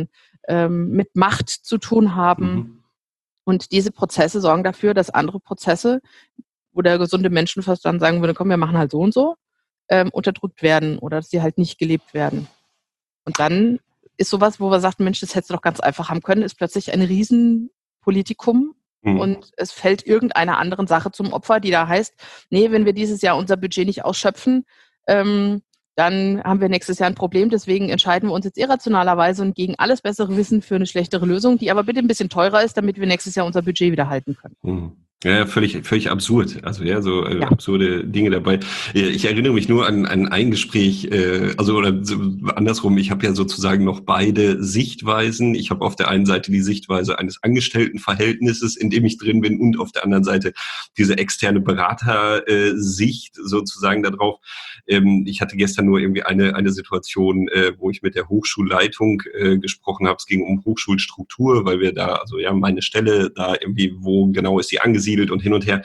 ähm, mit Macht zu tun haben. Mhm. Und diese Prozesse sorgen dafür, dass andere Prozesse, wo der gesunde Menschenverstand sagen würde, komm, wir machen halt so und so, ähm, unterdrückt werden oder dass sie halt nicht gelebt werden. Und dann ist sowas, wo wir sagen, Mensch, das hättest du doch ganz einfach haben können, ist plötzlich ein Riesenpolitikum Mhm. und es fällt irgendeiner anderen Sache zum Opfer, die da heißt, nee, wenn wir dieses Jahr unser Budget nicht ausschöpfen, ähm, dann haben wir nächstes Jahr ein Problem. Deswegen entscheiden wir uns jetzt irrationalerweise und gegen alles bessere Wissen für eine schlechtere Lösung, die aber bitte ein bisschen teurer ist, damit wir nächstes Jahr unser Budget wieder halten können. Mhm. Ja, völlig, völlig absurd. Also ja, so äh, Ja. absurde Dinge dabei. Ich erinnere mich nur an, an ein Gespräch, äh, also oder so, andersrum, ich habe ja sozusagen noch beide Sichtweisen. Ich habe auf der einen Seite die Sichtweise eines Angestelltenverhältnisses, in dem ich drin bin, und auf der anderen Seite diese externe Beratersicht äh, sozusagen darauf. Ähm, ich hatte gestern nur irgendwie eine, eine Situation, äh, wo ich mit der Hochschulleitung äh, gesprochen habe. Es ging um Hochschulstruktur, weil wir da, also ja, meine Stelle da irgendwie, wo genau ist die angesiedelt und hin und her,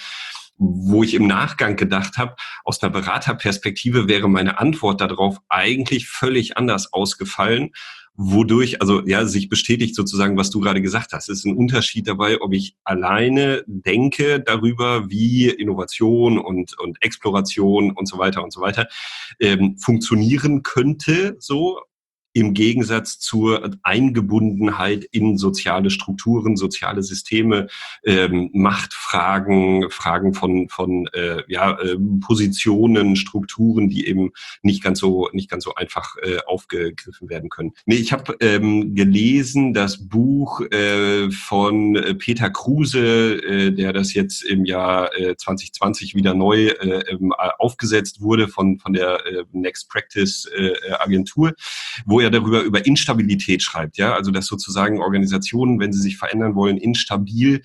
wo ich im Nachgang gedacht habe, aus einer Beraterperspektive wäre meine Antwort darauf eigentlich völlig anders ausgefallen, wodurch, also ja, sich bestätigt sozusagen, was du gerade gesagt hast. Es ist ein Unterschied dabei, ob ich alleine denke darüber, wie Innovation und, und Exploration und so weiter und so weiter ähm, funktionieren könnte, so im Gegensatz zur Eingebundenheit in soziale Strukturen, soziale Systeme, ähm, Machtfragen, Fragen von von äh, ja äh, Positionen, Strukturen, die eben nicht ganz so nicht ganz so einfach äh, aufgegriffen werden können. Nee, ich habe ähm, gelesen das Buch äh, von Peter Kruse, äh, der das jetzt im Jahr äh, zwanzig zwanzig wieder neu äh, aufgesetzt wurde von von der äh, Next Practice äh, Agentur, wo er darüber über Instabilität schreibt, ja, also dass sozusagen Organisationen, wenn sie sich verändern wollen, instabil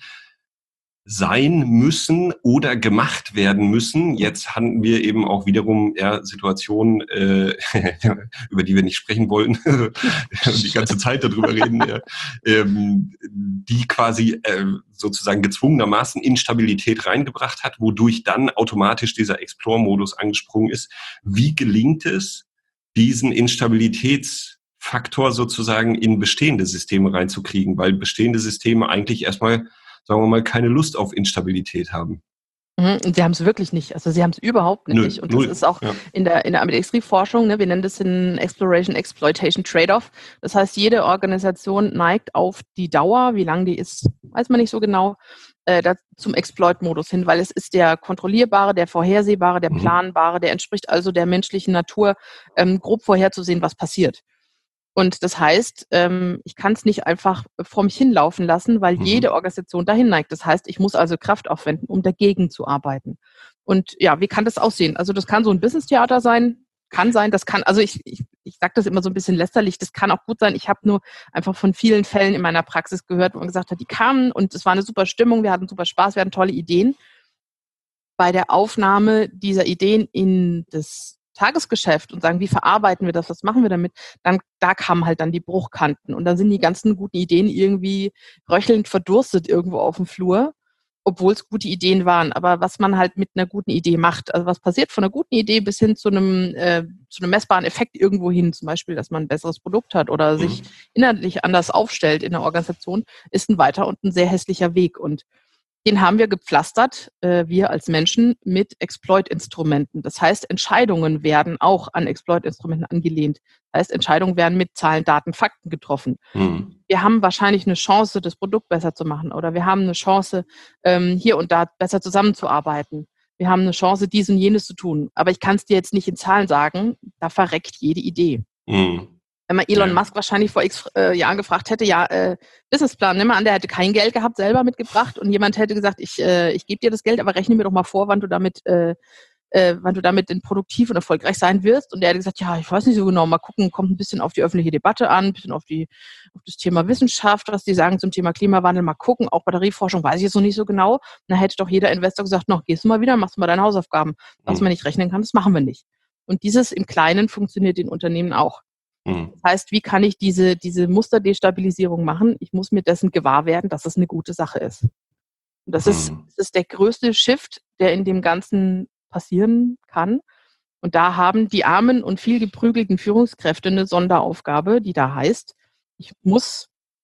sein müssen oder gemacht werden müssen. Jetzt hatten wir eben auch wiederum ja, Situationen, äh, über die wir nicht sprechen wollen und die ganze Zeit darüber reden, ja, ähm, die quasi äh, sozusagen gezwungenermaßen Instabilität reingebracht hat, wodurch dann automatisch dieser Explore-Modus angesprungen ist. Wie gelingt es, diesen Instabilitätsfaktor sozusagen in bestehende Systeme reinzukriegen, weil bestehende Systeme eigentlich erstmal, sagen wir mal, keine Lust auf Instabilität haben. Mhm, und sie haben es wirklich nicht. Also sie haben es überhaupt Nö, nicht. Und das null. ist auch Ja. in der, in der Industrieforschung, ne, wir nennen das in Exploration, Exploitation, Trade-off. Das heißt, jede Organisation neigt auf die Dauer, wie lang die ist, weiß man nicht so genau, äh, da, zum Exploit-Modus hin, weil es ist der kontrollierbare, der vorhersehbare, der Mhm. planbare, der entspricht also der menschlichen Natur, ähm, grob vorherzusehen, was passiert. Und das heißt, ähm, ich kann es nicht einfach vor mich hinlaufen lassen, weil Mhm. jede Organisation dahin neigt. Das heißt, ich muss also Kraft aufwenden, um dagegen zu arbeiten. Und ja, wie kann das aussehen? Also das kann so ein Business-Theater sein, kann sein, das kann, also ich, ich, ich sage das immer so ein bisschen lästerlich, das kann auch gut sein. Ich habe nur einfach von vielen Fällen in meiner Praxis gehört, wo man gesagt hat, die kamen und es war eine super Stimmung, wir hatten super Spaß, wir hatten tolle Ideen. Bei der Aufnahme dieser Ideen in das Tagesgeschäft und sagen, wie verarbeiten wir das, was machen wir damit, dann da kamen halt dann die Bruchkanten und dann sind die ganzen guten Ideen irgendwie röchelnd verdurstet irgendwo auf dem Flur, obwohl es gute Ideen waren. Aber was man halt mit einer guten Idee macht, also was passiert von einer guten Idee bis hin zu einem, äh, zu einem messbaren Effekt irgendwo hin, zum Beispiel, dass man ein besseres Produkt hat oder Mhm. sich inhaltlich anders aufstellt in der Organisation, ist ein weiter und ein sehr hässlicher Weg. Und den haben wir gepflastert, äh, wir als Menschen, mit Exploit-Instrumenten. Das heißt, Entscheidungen werden auch an Exploit-Instrumenten angelehnt. Das heißt, Entscheidungen werden mit Zahlen, Daten, Fakten getroffen. Mhm. Wir haben wahrscheinlich eine Chance, das Produkt besser zu machen oder wir haben eine Chance, ähm, hier und da besser zusammenzuarbeiten. Wir haben eine Chance, dies und jenes zu tun. Aber ich kann es dir jetzt nicht in Zahlen sagen, da verreckt jede Idee. Mhm. Wenn man Elon Ja. Musk wahrscheinlich vor x äh, Jahren gefragt hätte, ja, äh, Businessplan, nimm mal an, der hätte kein Geld gehabt, selber mitgebracht und jemand hätte gesagt, ich, äh, ich gebe dir das Geld, aber rechne mir doch mal vor, wann du damit, äh, äh, wann du damit produktiv und erfolgreich sein wirst. Und der hätte gesagt, ja, ich weiß nicht so genau, mal gucken, kommt ein bisschen auf die öffentliche Debatte an, ein bisschen auf, die, auf das Thema Wissenschaft, was die sagen zum Thema Klimawandel, mal gucken, auch Batterieforschung weiß ich jetzt noch nicht so genau. Und dann hätte doch jeder Investor gesagt, noch, gehst du mal wieder, machst du mal deine Hausaufgaben. Was Mhm. man nicht rechnen kann, das machen wir nicht. Und dieses im Kleinen funktioniert in Unternehmen auch. Mhm. Das heißt, wie kann ich diese, diese Musterdestabilisierung machen? Ich muss mir dessen gewahr werden, dass es eine gute Sache ist. Und das ist, Mhm. das ist der größte Shift, der in dem Ganzen passieren kann. Und da haben die armen und viel geprügelten Führungskräfte eine Sonderaufgabe, die da heißt, ich muss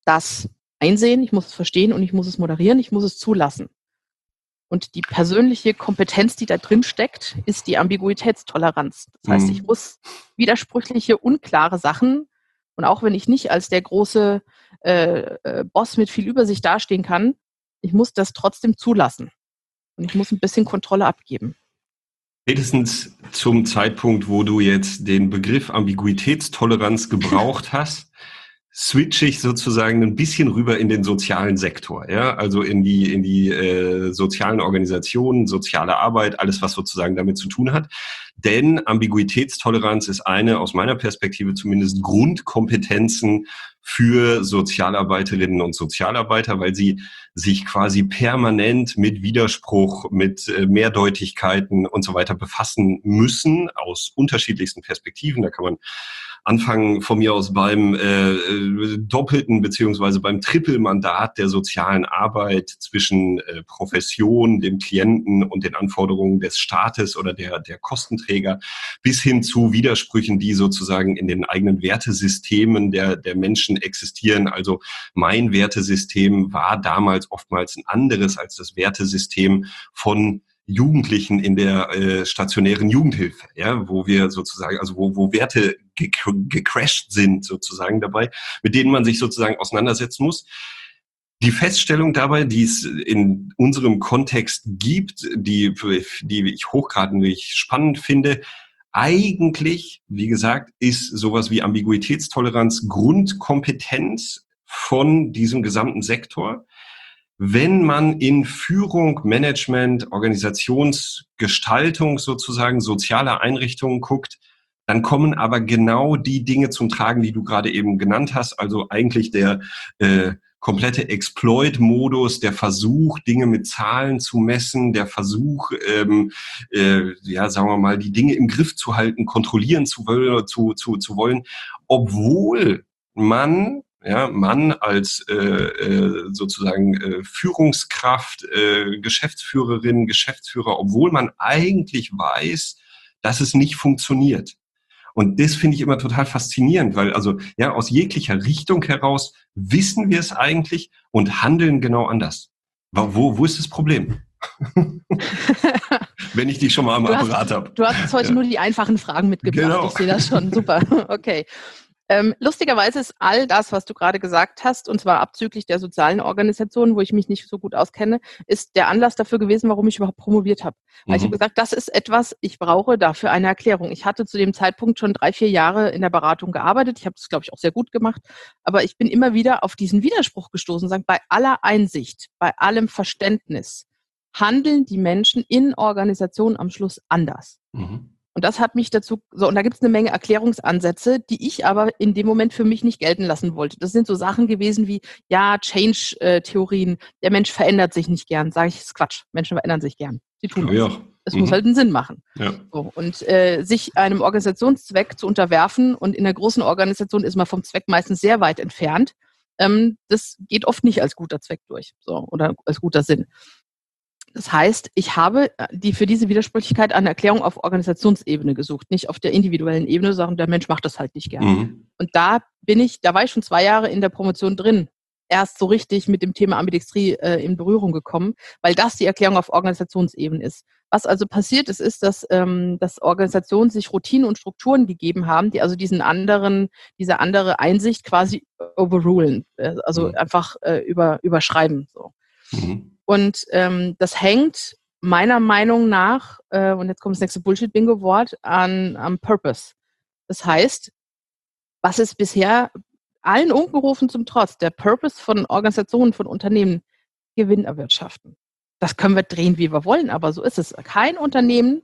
das einsehen, ich muss es verstehen und ich muss es moderieren, ich muss es zulassen. Und die persönliche Kompetenz, die da drin steckt, ist die Ambiguitätstoleranz. Das heißt, ich muss widersprüchliche, unklare Sachen, und auch wenn ich nicht als der große äh, äh, Boss mit viel Übersicht dastehen kann, ich muss das trotzdem zulassen. Und ich muss ein bisschen Kontrolle abgeben. Spätestens zum Zeitpunkt, wo du jetzt den Begriff Ambiguitätstoleranz gebraucht hast, switche ich sozusagen ein bisschen rüber in den sozialen Sektor, ja, also in die in die äh, sozialen Organisationen, soziale Arbeit, alles was sozusagen damit zu tun hat. Denn Ambiguitätstoleranz ist eine aus meiner Perspektive zumindest Grundkompetenzen für Sozialarbeiterinnen und Sozialarbeiter, weil sie sich quasi permanent mit Widerspruch, mit äh, Mehrdeutigkeiten und so weiter befassen müssen aus unterschiedlichsten Perspektiven. Da kann man anfangen von mir aus beim äh, doppelten beziehungsweise beim Trippelmandat der sozialen Arbeit zwischen äh, Profession, dem Klienten und den Anforderungen des Staates oder der, der Kostenträger bis hin zu Widersprüchen, die sozusagen in den eigenen Wertesystemen der, der Menschen existieren. Also mein Wertesystem war damals oftmals ein anderes als das Wertesystem von Jugendlichen in der äh, stationären Jugendhilfe, ja, wo wir sozusagen, also wo, wo Werte ge- gecrashed sind sozusagen dabei, mit denen man sich sozusagen auseinandersetzen muss. Die Feststellung dabei, die es in unserem Kontext gibt, die, die ich hochgradig spannend finde, eigentlich, wie gesagt, ist sowas wie Ambiguitätstoleranz Grundkompetenz von diesem gesamten Sektor. Wenn man in Führung, Management, Organisationsgestaltung sozusagen sozialer Einrichtungen guckt, dann kommen aber genau die Dinge zum Tragen, die du gerade eben genannt hast. Also eigentlich der äh, komplette Exploit-Modus, der Versuch, Dinge mit Zahlen zu messen, der Versuch, ähm, äh, ja, sagen wir mal, die Dinge im Griff zu halten, kontrollieren zu wollen, zu, zu, zu wollen, obwohl man Ja, Mann als äh, äh, sozusagen äh, Führungskraft, äh, Geschäftsführerin, Geschäftsführer, obwohl man eigentlich weiß, dass es nicht funktioniert. Und das finde ich immer total faszinierend, weil also ja aus jeglicher Richtung heraus wissen wir es eigentlich und handeln genau anders. Wo, wo ist das Problem? Wenn ich dich schon mal am du Apparat hast, habe. Du hast heute ja. nur die einfachen Fragen mitgebracht. Genau. Ich sehe das schon. Super. Okay. Ähm, lustigerweise ist all das, was du gerade gesagt hast, und zwar abzüglich der sozialen Organisationen, wo ich mich nicht so gut auskenne, ist der Anlass dafür gewesen, warum ich überhaupt promoviert habe. Weil mhm. ich habe gesagt, das ist etwas, ich brauche dafür eine Erklärung. Ich hatte zu dem Zeitpunkt schon drei, vier Jahre in der Beratung gearbeitet. Ich habe das, glaube ich, auch sehr gut gemacht. Aber ich bin immer wieder auf diesen Widerspruch gestoßen, sagen, bei aller Einsicht, bei allem Verständnis handeln die Menschen in Organisationen am Schluss anders. Mhm. Und das hat mich dazu, so, und da gibt es eine Menge Erklärungsansätze, die ich aber in dem Moment für mich nicht gelten lassen wollte. Das sind so Sachen gewesen wie, ja, Change-Theorien, der Mensch verändert sich nicht gern. Sage ich, das ist Quatsch, Menschen verändern sich gern. Sie tun das. Ja. Es mhm. muss halt einen Sinn machen. Ja. So, und äh, sich einem Organisationszweck zu unterwerfen, und in einer großen Organisation ist man vom Zweck meistens sehr weit entfernt, ähm, das geht oft nicht als guter Zweck durch, so, oder als guter Sinn. Das heißt, ich habe die für diese Widersprüchlichkeit eine Erklärung auf Organisationsebene gesucht, nicht auf der individuellen Ebene, sondern der Mensch macht das halt nicht gerne. Mhm. Und da bin ich, da war ich schon zwei Jahre in der Promotion drin, erst so richtig mit dem Thema Ambidextrie äh, in Berührung gekommen, weil das die Erklärung auf Organisationsebene ist. Was also passiert ist, ist, dass, ähm, dass Organisationen sich Routinen und Strukturen gegeben haben, die also diesen anderen, diese andere Einsicht quasi overrulen, äh, also mhm. einfach äh, über, überschreiben. So. Mhm. Und ähm, das hängt meiner Meinung nach, äh, und jetzt kommt das nächste Bullshit-Bingo-Wort, an am Purpose. Das heißt, was ist bisher allen Unkenrufen zum Trotz, der Purpose von Organisationen, von Unternehmen, Gewinn erwirtschaften. Das können wir drehen, wie wir wollen, aber so ist es. Kein Unternehmen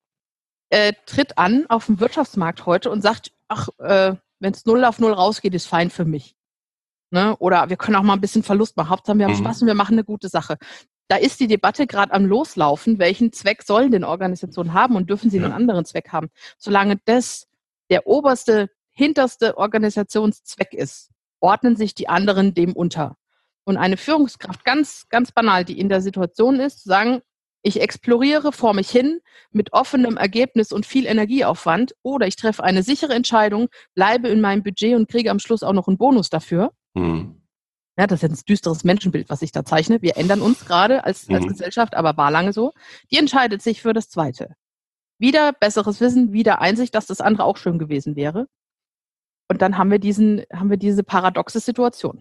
äh, tritt an auf dem Wirtschaftsmarkt heute und sagt, ach, äh, wenn es null auf null rausgeht, ist fein für mich. Ne? Oder wir können auch mal ein bisschen Verlust machen. Hauptsache, wir haben mhm. Spaß und wir machen eine gute Sache. Da ist die Debatte gerade am Loslaufen. Welchen Zweck sollen denn Organisationen haben und dürfen sie ja. einen anderen Zweck haben? Solange das der oberste, hinterste Organisationszweck ist, ordnen sich die anderen dem unter. Und eine Führungskraft, ganz, ganz banal, die in der Situation ist, zu sagen, ich exploriere vor mich hin mit offenem Ergebnis und viel Energieaufwand, oder ich treffe eine sichere Entscheidung, bleibe in meinem Budget und kriege am Schluss auch noch einen Bonus dafür. Mhm. Ja, das ist jetzt ein düsteres Menschenbild, was ich da zeichne. Wir ändern uns gerade als, als Mhm. Gesellschaft, aber war lange so. Die entscheidet sich für das Zweite. Wieder besseres Wissen, wieder Einsicht, dass das andere auch schön gewesen wäre. Und dann haben wir diesen, haben wir diese paradoxe Situation.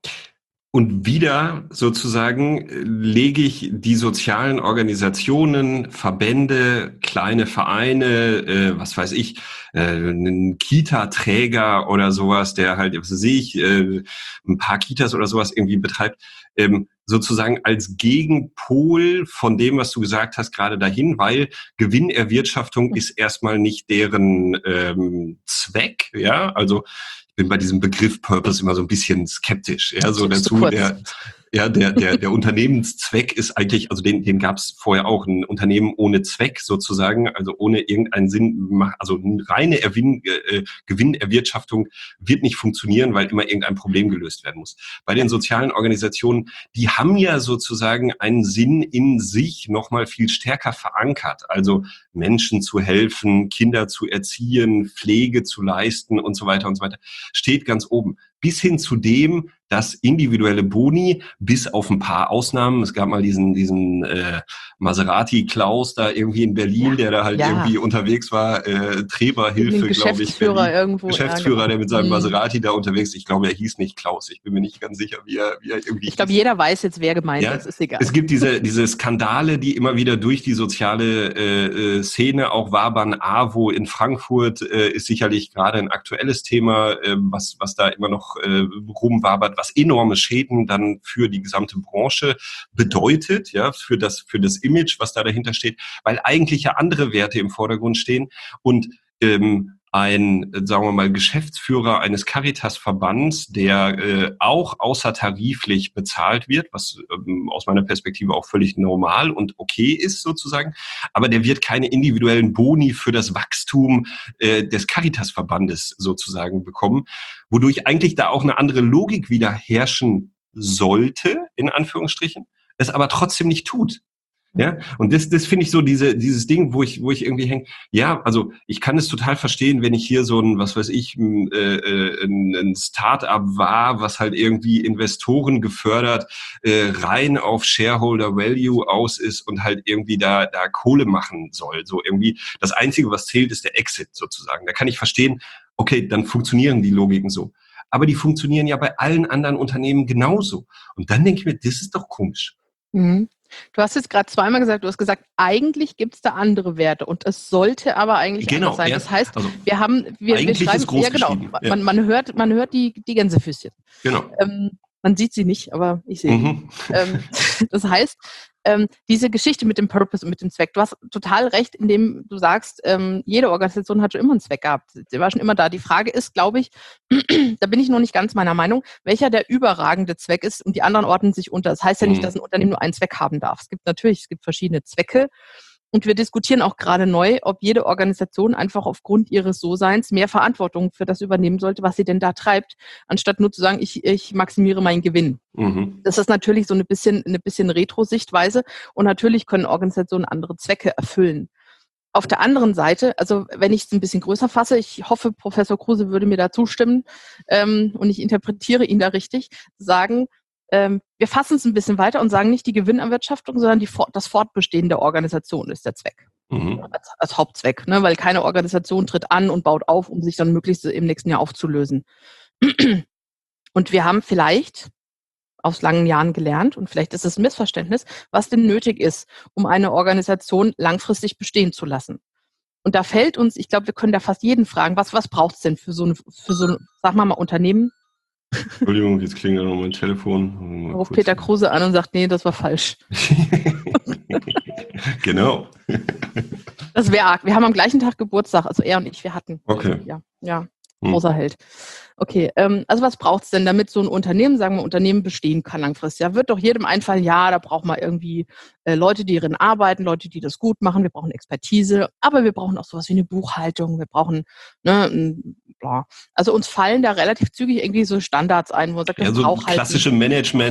Und wieder sozusagen äh, lege ich die sozialen Organisationen, Verbände, kleine Vereine, äh, was weiß ich, äh, einen Kita-Träger oder sowas, der halt, was weiß ich, äh, ein paar Kitas oder sowas irgendwie betreibt, ähm, sozusagen als Gegenpol von dem, was du gesagt hast, gerade dahin, weil Gewinnerwirtschaftung ist erstmal nicht deren ähm, Zweck, ja, also ich bin bei diesem Begriff Purpose immer so ein bisschen skeptisch, ja, so dazu, der, ja, der, der, der Unternehmenszweck ist eigentlich, also den, den gab es vorher auch, ein Unternehmen ohne Zweck sozusagen, also ohne irgendeinen Sinn, also eine reine Erwin, äh, Gewinnerwirtschaftung wird nicht funktionieren, weil immer irgendein Problem gelöst werden muss. Bei den sozialen Organisationen, die haben ja sozusagen einen Sinn in sich nochmal viel stärker verankert, also Menschen zu helfen, Kinder zu erziehen, Pflege zu leisten und so weiter und so weiter, steht ganz oben. Bis hin zu dem, dass individuelle Boni, bis auf ein paar Ausnahmen, es gab mal diesen diesen äh, Maserati Klaus da irgendwie in Berlin, ja, der da halt ja. irgendwie unterwegs war, äh, Treberhilfe, glaube ich, Geschäftsführer irgendwo. Geschäftsführer, ja, genau. der mit seinem Maserati da unterwegs, ich glaube, er hieß nicht Klaus, ich bin mir nicht ganz sicher, wie er, wie er irgendwie Ich glaube, jeder weiß jetzt, wer gemeint ja? ist, ist egal. Es gibt diese diese Skandale, die immer wieder durch die soziale äh, Szene auch wabern. AWO in Frankfurt äh, ist sicherlich gerade ein aktuelles Thema, äh, was was da immer noch äh, rumwabert, was enorme Schäden dann für die gesamte Branche bedeutet, ja, für das für das Image, was da dahinter steht, weil eigentlich ja andere Werte im Vordergrund stehen und ähm, ein, sagen wir mal, Geschäftsführer eines Caritas-Verbands, der äh, auch außertariflich bezahlt wird, was ähm, aus meiner Perspektive auch völlig normal und okay ist sozusagen, aber der wird keine individuellen Boni für das Wachstum äh, des Caritas-Verbandes sozusagen bekommen, wodurch eigentlich da auch eine andere Logik wieder herrschen sollte, in Anführungsstrichen, es aber trotzdem nicht tut. Ja, und das, das finde ich so diese, dieses Ding, wo ich, wo ich irgendwie hänge. Ja, also ich kann es total verstehen, wenn ich hier so ein, was weiß ich, ein, äh, ein, ein Start-up war, was halt irgendwie Investoren gefördert, äh, rein auf Shareholder Value aus ist und halt irgendwie da, da Kohle machen soll. So irgendwie das Einzige, was zählt, ist der Exit sozusagen. Da kann ich verstehen, okay, dann funktionieren die Logiken so. Aber die funktionieren ja bei allen anderen Unternehmen genauso. Und dann denke ich mir, das ist doch komisch. Mhm. Du hast jetzt gerade zweimal gesagt, du hast gesagt, eigentlich gibt es da andere Werte und es sollte aber eigentlich genau, anders sein. Ja, das heißt, also wir haben, wir, wir schreiben, ja genau, ja. man, man hört, man hört die, die Gänsefüßchen. Genau. Ähm, man sieht sie nicht, aber ich sehe mhm. sie. ähm, das heißt, ähm, diese Geschichte mit dem Purpose und mit dem Zweck, du hast total recht, indem du sagst, ähm, jede Organisation hat schon immer einen Zweck gehabt. Sie war schon immer da. Die Frage ist, glaube ich, da bin ich noch nicht ganz meiner Meinung, welcher der überragende Zweck ist und die anderen ordnen sich unter. Das heißt ja nicht, Mhm. dass ein Unternehmen nur einen Zweck haben darf. Es gibt natürlich, es gibt verschiedene Zwecke. Und wir diskutieren auch gerade neu, ob jede Organisation einfach aufgrund ihres So-Seins mehr Verantwortung für das übernehmen sollte, was sie denn da treibt, anstatt nur zu sagen, ich, ich maximiere meinen Gewinn. Mhm. Das ist natürlich so eine bisschen, eine bisschen Retro-Sichtweise und natürlich können Organisationen andere Zwecke erfüllen. Auf der anderen Seite, also wenn ich es ein bisschen größer fasse, ich hoffe, Professor Kruse würde mir da zustimmen ähm, und ich interpretiere ihn da richtig, sagen, ähm, wir fassen es ein bisschen weiter und sagen nicht die Gewinnerwirtschaftung, sondern die, das Fortbestehen der Organisation ist der Zweck. Mhm. Als, als Hauptzweck, ne? Weil keine Organisation tritt an und baut auf, um sich dann möglichst im nächsten Jahr aufzulösen. Und wir haben vielleicht aus langen Jahren gelernt, und vielleicht ist es ein Missverständnis, was denn nötig ist, um eine Organisation langfristig bestehen zu lassen. Und da fällt uns, ich glaube, wir können da fast jeden fragen, was, was braucht es denn für so ein, für so ein, sagen wir mal, Unternehmen? Entschuldigung, jetzt klingelt noch mein Telefon. Ruft Peter Kruse an und sagt, nee, das war falsch. Genau. Das wäre arg. Wir haben am gleichen Tag Geburtstag, also er und ich, wir hatten. Okay. Also, ja, ja, großer hm. Held. Okay, ähm, also was braucht es denn, damit so ein Unternehmen, sagen wir, Unternehmen bestehen kann langfristig? Da wird doch jedem einfallen, ja, da braucht man irgendwie äh, Leute, die darin arbeiten, Leute, die das gut machen. Wir brauchen Expertise, aber wir brauchen auch sowas wie eine Buchhaltung. Wir brauchen, ne, ein, bla. Also uns fallen da relativ zügig irgendwie so Standards ein, wo man sagt, das Ja, so braucht halt klassische ein,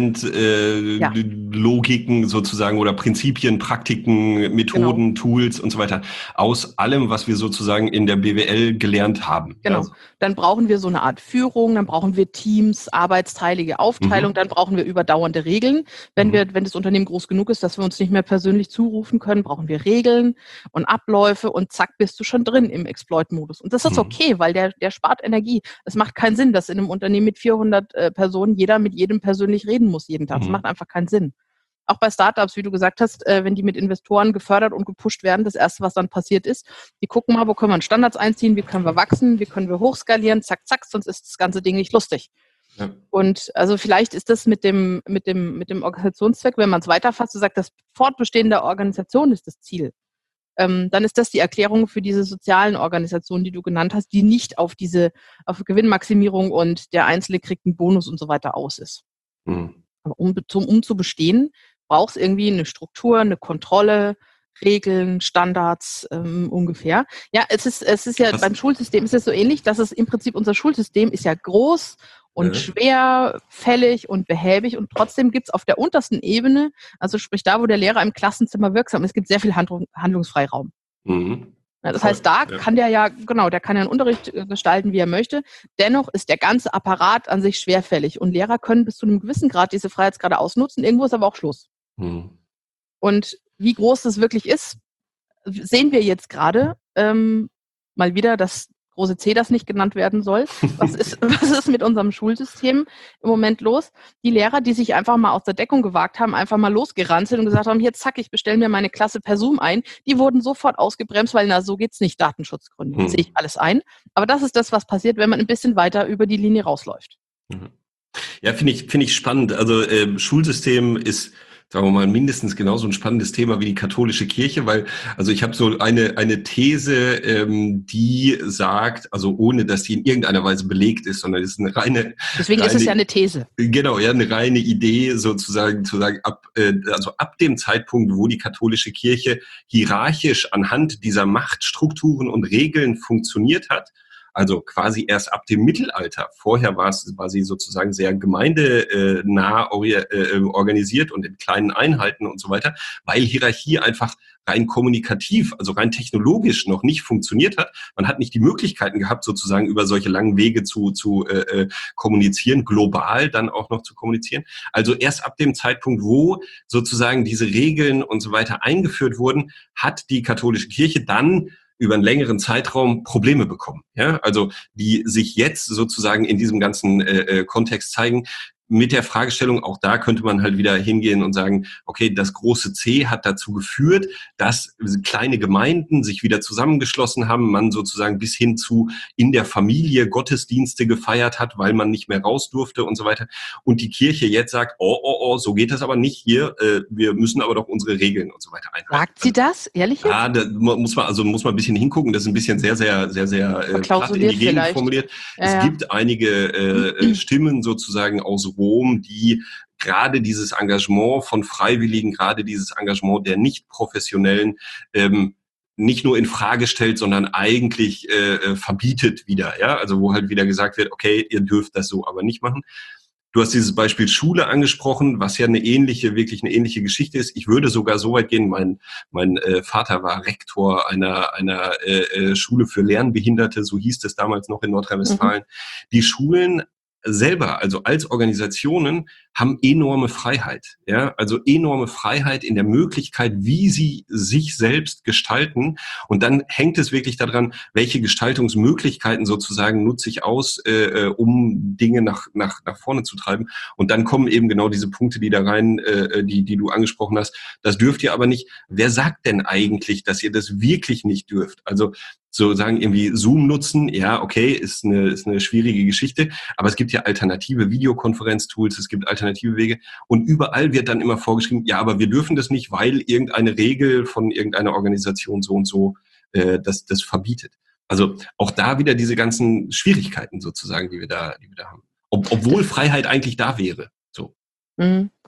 ja, Management-Logiken sozusagen oder Prinzipien, Praktiken, genau. Methoden, Tools und so weiter. Aus allem, was wir sozusagen in der B W L gelernt haben. Ja, Genau. so. Dann brauchen wir so eine Art Führung, dann brauchen wir Teams, arbeitsteilige Aufteilung, Mhm. dann brauchen wir überdauernde Regeln. Wenn Mhm. wir, wenn das Unternehmen groß genug ist, dass wir uns nicht mehr persönlich zurufen können, brauchen wir Regeln und Abläufe und zack, bist du schon drin im Exploit-Modus. Und das ist Mhm. okay, weil der, der spart Energie. Es macht keinen Sinn, dass in einem Unternehmen mit vierhundert äh, Personen jeder mit jedem persönlich reden muss jeden Tag. Das macht Mhm. einfach keinen Sinn. Auch bei Startups, wie du gesagt hast, äh, wenn die mit Investoren gefördert und gepusht werden, das Erste, was dann passiert ist, die gucken mal, wo können wir Standards einziehen, wie können wir wachsen, wie können wir hochskalieren, zack, zack, sonst ist das ganze Ding nicht lustig. Ja. Und also vielleicht ist das mit dem, mit dem, mit dem Organisationszweck, wenn man es weiterfasst und sagt, das Fortbestehen der Organisation ist das Ziel, ähm, dann ist das die Erklärung für diese sozialen Organisationen, die du genannt hast, die nicht auf diese, auf Gewinnmaximierung und der Einzelne kriegt einen Bonus und so weiter aus ist. Mhm. Aber um, zum, um zu bestehen, braucht es irgendwie eine Struktur, eine Kontrolle, Regeln, Standards ähm, ungefähr. Ja, es ist, es ist ja Was, beim Schulsystem ist es so ähnlich, dass es im Prinzip unser Schulsystem ist ja groß und äh, schwerfällig und behäbig und trotzdem gibt es auf der untersten Ebene, also sprich da, wo der Lehrer im Klassenzimmer wirksam ist, es gibt sehr viel Handlung, Handlungsfreiraum. mhm. Ja, das Voll. heißt, da Ja. kann der ja, genau, der kann ja einen Unterricht äh, gestalten, wie er möchte. Dennoch ist der ganze Apparat an sich schwerfällig und Lehrer können bis zu einem gewissen Grad diese Freiheitsgrade ausnutzen. Irgendwo ist aber auch Schluss. Mhm. Und wie groß das wirklich ist, sehen wir jetzt gerade. Ähm, mal wieder, dass große C das nicht genannt werden soll. Was ist, was ist mit unserem Schulsystem im Moment los? Die Lehrer, die sich einfach mal aus der Deckung gewagt haben, einfach mal losgerannt sind und gesagt haben, hier zack, ich bestelle mir meine Klasse per Zoom ein, die wurden sofort ausgebremst, weil na, so geht's nicht, Datenschutzgründe. Sehe ich Mhm. alles ein. Aber das ist das, was passiert, wenn man ein bisschen weiter über die Linie rausläuft. Mhm. Ja, finde ich, finde ich spannend. Also ähm, Schulsystem ist, sagen wir mal, mindestens genauso ein spannendes Thema wie die katholische Kirche, weil, also ich habe so eine, eine These, ähm, die sagt, also ohne, dass die in irgendeiner Weise belegt ist, sondern es ist eine reine, Deswegen ist es ja reine, eine These. genau, ja, eine reine Idee sozusagen, zu sagen, ab, äh, also ab dem Zeitpunkt, wo die katholische Kirche hierarchisch anhand dieser Machtstrukturen und Regeln funktioniert hat, also quasi erst ab dem Mittelalter. Vorher war es, war sie sozusagen sehr gemeindenah äh, organisiert und in kleinen Einheiten und so weiter, weil Hierarchie einfach rein kommunikativ, also rein technologisch noch nicht funktioniert hat. Man hat nicht die Möglichkeiten gehabt, sozusagen über solche langen Wege zu, zu äh, kommunizieren, global dann auch noch zu kommunizieren. Also erst ab dem Zeitpunkt, wo sozusagen diese Regeln und so weiter eingeführt wurden, hat die katholische Kirche dann über einen längeren Zeitraum Probleme bekommen, ja, also die sich jetzt sozusagen in diesem ganzen äh, Kontext zeigen. Mit der Fragestellung, auch da könnte man halt wieder hingehen und sagen, okay, das große C hat dazu geführt, dass kleine Gemeinden sich wieder zusammengeschlossen haben, man sozusagen bis hin zu in der Familie Gottesdienste gefeiert hat, weil man nicht mehr raus durfte und so weiter. Und die Kirche jetzt sagt, oh, oh, oh, so geht das aber nicht hier, äh, wir müssen aber doch unsere Regeln und so weiter einhalten. Sagt sie das? Ehrlich jetzt? Ja, da muss man, also muss man ein bisschen hingucken. Das ist ein bisschen sehr, sehr, sehr, sehr äh, platt in die Verklausuliert Gegend vielleicht. formuliert. Ja, Es ja. gibt einige äh, Stimmen sozusagen aus Rom, die gerade dieses Engagement von Freiwilligen, gerade dieses Engagement der Nicht-Professionellen ähm, nicht nur in Frage stellt, sondern eigentlich äh, verbietet wieder. Ja, also wo halt wieder gesagt wird, okay, ihr dürft das so aber nicht machen. Du hast dieses Beispiel Schule angesprochen, was ja eine ähnliche, wirklich eine ähnliche Geschichte ist. Ich würde sogar so weit gehen, mein, mein äh, Vater war Rektor einer, einer äh, Schule für Lernbehinderte, so hieß es damals noch in Mhm. Nordrhein-Westfalen. Die Schulen selber, also als Organisationen, haben enorme Freiheit, ja, also enorme Freiheit in der Möglichkeit, wie sie sich selbst gestalten. Und dann hängt es wirklich daran, welche Gestaltungsmöglichkeiten sozusagen nutze ich aus, äh, um Dinge nach, nach, nach vorne zu treiben. Und dann kommen eben genau diese Punkte, die da rein, äh, die, die du angesprochen hast. Das dürft ihr aber nicht. Wer sagt denn eigentlich, dass ihr das wirklich nicht dürft? Also so sagen irgendwie Zoom nutzen, ja, okay, ist eine, ist eine schwierige Geschichte, aber es gibt ja alternative Videokonferenztools, es gibt alternative Wege und überall wird dann immer vorgeschrieben, ja, aber wir dürfen das nicht, weil irgendeine Regel von irgendeiner Organisation so und so äh, das, das verbietet. Also auch da wieder diese ganzen Schwierigkeiten sozusagen, die wir da, die wir da haben. Ob, obwohl Das, Freiheit eigentlich da wäre. So. mhm.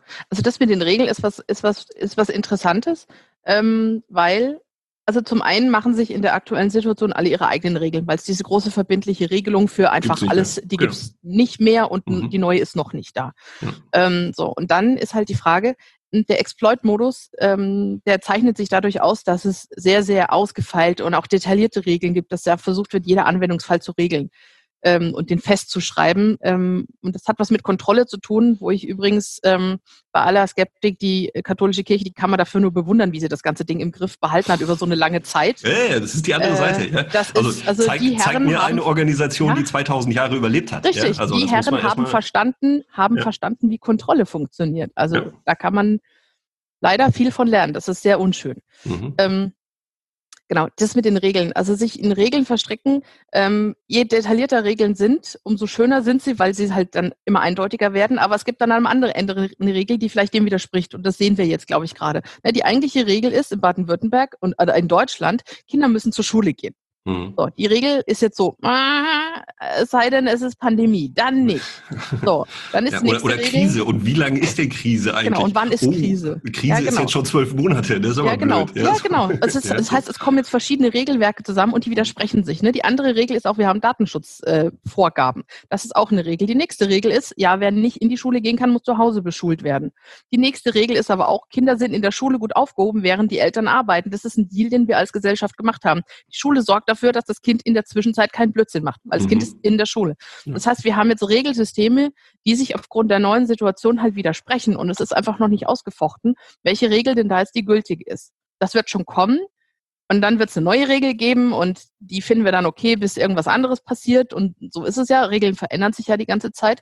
Also das mit den Regeln ist was, ist was, ist was Interessantes, ähm, weil, also zum einen machen sich in der aktuellen Situation alle ihre eigenen Regeln, weil es diese große verbindliche Regelung für einfach alles, die Genau. gibt's nicht mehr und Mhm. die neue ist noch nicht da. Ja. Ähm, so, und dann ist halt die Frage, der Exploit-Modus, ähm, der zeichnet sich dadurch aus, dass es sehr, sehr ausgefeilte und auch detaillierte Regeln gibt, dass ja versucht wird, jeder Anwendungsfall zu regeln ähm, und den festzuschreiben. Ähm, und das hat was mit Kontrolle zu tun, wo ich übrigens ähm, bei aller Skeptik die katholische Kirche, die kann man dafür nur bewundern, wie sie das ganze Ding im Griff behalten hat über so eine lange Zeit. Ja, ja, das ist die andere Äh, Seite. Ja. das Also, ist, also zeig, die zeig Herren mir haben, eine Organisation, ja, die zweitausend Jahre überlebt hat. richtig, Ja. Also, die das muss Herren man haben erstmal, verstanden, haben ja. verstanden, wie Kontrolle funktioniert. Also Ja. da kann man leider viel von lernen. Das ist sehr unschön. Mhm. Ähm, genau, das mit den Regeln. Also sich in Regeln verstricken, ähm, je detaillierter Regeln sind, umso schöner sind sie, weil sie halt dann immer eindeutiger werden. Aber es gibt dann am anderen Ende eine Regel, die vielleicht dem widerspricht. Und das sehen wir jetzt, glaube ich, gerade. Ja, die eigentliche Regel ist in Baden-Württemberg und also in Deutschland, Kinder müssen zur Schule gehen. Mhm. So, die Regel ist jetzt so, äh, es sei denn, es ist Pandemie, dann nicht. So, dann ist Ja, die oder, nächste oder Regel. Krise. Und wie lange ist denn Krise eigentlich? Genau, und wann ist oh, Krise? Krise Ja, ist genau. jetzt schon zwölf Monate, das ist aber Ja, genau. blöd. Ja, genau. Es ist, Ja, das so. heißt, es kommen jetzt verschiedene Regelwerke zusammen und die widersprechen sich. Ne? Die andere Regel ist auch, wir haben Datenschutzvorgaben. Äh, das ist auch eine Regel. Die nächste Regel ist, ja, wer nicht in die Schule gehen kann, muss zu Hause beschult werden. Die nächste Regel ist aber auch, Kinder sind in der Schule gut aufgehoben, während die Eltern arbeiten. Das ist ein Deal, den wir als Gesellschaft gemacht haben. Die Schule sorgt dafür, dass das Kind in der Zwischenzeit keinen Blödsinn macht, weil das Mhm. Kind ist in der Schule. Das heißt, wir haben jetzt Regelsysteme, die sich aufgrund der neuen Situation halt widersprechen und es ist einfach noch nicht ausgefochten, welche Regel denn da jetzt die gültige ist. Das wird schon kommen und dann wird es eine neue Regel geben und die finden wir dann okay, bis irgendwas anderes passiert und so ist es ja. Regeln verändern sich ja die ganze Zeit.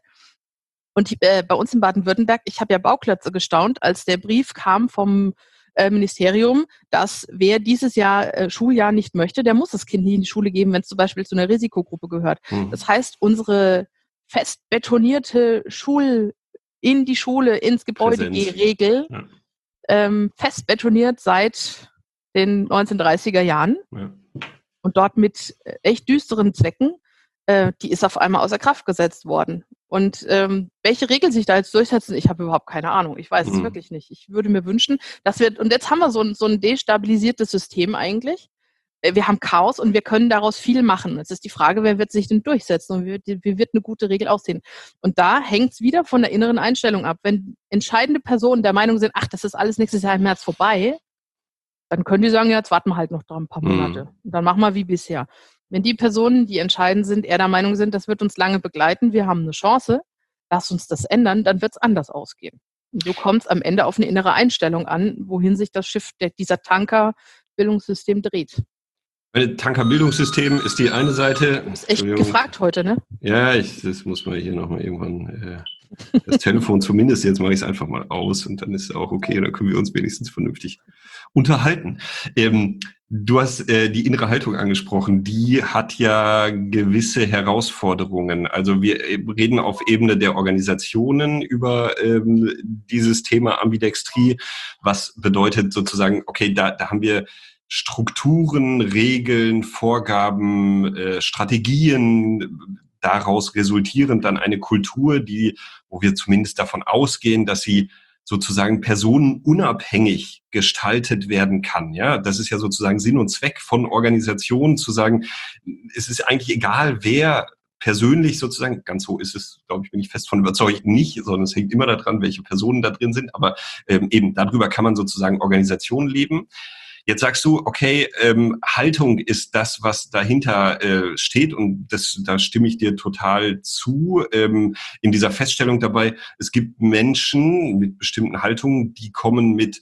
Und die, äh, bei uns in Baden-Württemberg, ich habe ja Bauklötze gestaunt, als der Brief kam vom äh, Ministerium, dass wer dieses Jahr äh, Schuljahr nicht möchte, der muss das Kind nie in die Schule geben, wenn es zum Beispiel zu einer Risikogruppe gehört. Mhm. Das heißt, unsere fest betonierte Schul in die Schule, ins Gebäude geh Regel, ja. ähm, fest betoniert seit den neunzehnhundertdreißiger Jahren Ja. und dort mit echt düsteren Zwecken, äh, die ist auf einmal außer Kraft gesetzt worden. Und ähm, welche Regeln sich da jetzt durchsetzen, ich habe überhaupt keine Ahnung. Ich weiß mhm. es wirklich nicht. Ich würde mir wünschen, dass wir, und jetzt haben wir so ein, so ein destabilisiertes System eigentlich. Wir haben Chaos und wir können daraus viel machen. Jetzt ist die Frage, wer wird sich denn durchsetzen und wie wird, wie wird eine gute Regel aussehen? Und da hängt es wieder von der inneren Einstellung ab. Wenn entscheidende Personen der Meinung sind, ach, das ist alles nächstes Jahr im März vorbei, dann können die sagen, ja, jetzt warten wir halt noch ein paar Monate. Mhm. Und dann machen wir wie bisher. Wenn die Personen, die entscheidend sind, eher der Meinung sind, das wird uns lange begleiten, wir haben eine Chance, lass uns das ändern, dann wird es anders ausgehen. Und so kommt es am Ende auf eine innere Einstellung an, wohin sich das Schiff, der, dieser Tanker-Bildungssystem dreht. Tankerbildungssystem ist die eine Seite. Du bist echt gefragt heute, ne? Ja, ich, das muss man hier nochmal irgendwann, äh, das Telefon zumindest, jetzt mache ich es einfach mal aus und dann ist es auch okay, dann können wir uns wenigstens vernünftig unterhalten. Ähm, du hast äh, die innere Haltung angesprochen, die hat ja gewisse Herausforderungen. Also wir reden auf Ebene der Organisationen über ähm, dieses Thema Ambidextrie, was bedeutet sozusagen, okay, da, da haben wir Strukturen, Regeln, Vorgaben, äh, Strategien, daraus resultierend dann eine Kultur, die, wo wir zumindest davon ausgehen, dass sie sozusagen personenunabhängig gestaltet werden kann. Ja, das ist ja sozusagen Sinn und Zweck von Organisationen, zu sagen, es ist eigentlich egal, wer persönlich sozusagen, ganz so ist es, glaube ich, bin ich fest von überzeugt, nicht, sondern es hängt immer daran, welche Personen da drin sind, aber ähm, eben darüber kann man sozusagen Organisationen leben. Jetzt sagst du, okay, ähm, Haltung ist das, was dahinter äh, steht und das, da stimme ich dir total zu. Ähm, in dieser Feststellung dabei, es gibt Menschen mit bestimmten Haltungen, die kommen mit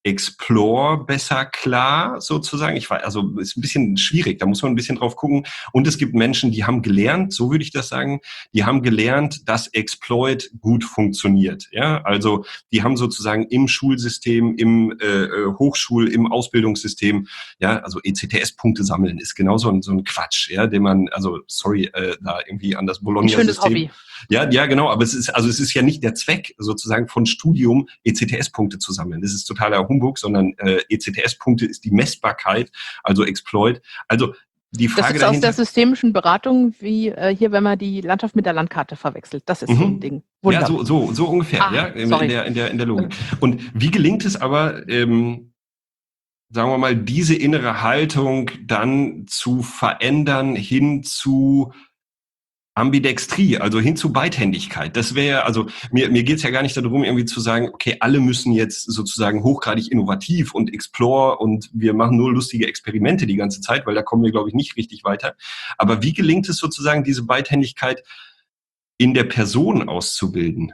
Explore besser klar, sozusagen. Ich war, also ist ein bisschen schwierig, da muss man ein bisschen drauf gucken. Und es gibt Menschen, die haben gelernt, so würde ich das sagen, die haben gelernt, dass Exploit gut funktioniert. Ja, also die haben sozusagen im Schulsystem, im äh, Hochschul-, im Ausbildungssystem, ja, also E C T S-Punkte sammeln ist genauso ein, so ein Quatsch, ja, den man, also sorry, äh, da irgendwie an das Bologna-System. Ein schönes Hobby. Ja, ja, genau, aber es ist, also es ist ja nicht der Zweck sozusagen von Studium, E C T S-Punkte zu sammeln. Das ist totaler Humbug, sondern äh, E C T S-Punkte ist die Messbarkeit, also Exploit. Also die Das Frage ist aus der dahinter. systemischen Beratung, wie äh, hier, wenn man die Landschaft mit der Landkarte verwechselt. Das ist so ein Mhm. Ding. Ja, Wunder. so, so, so ungefähr, Ah, ja, in, in sorry. der, in der, in der Äh, Logik. Und wie gelingt es aber, ähm, sagen wir mal, diese innere Haltung dann zu verändern hin zu Ambidextrie, also hin zu Beidhändigkeit? Das wäre, also mir, mir geht es ja gar nicht darum, irgendwie zu sagen, okay, alle müssen jetzt sozusagen hochgradig innovativ und explore und wir machen nur lustige Experimente die ganze Zeit, weil da kommen wir, glaube ich, nicht richtig weiter. Aber wie gelingt es sozusagen, diese Beidhändigkeit in der Person auszubilden?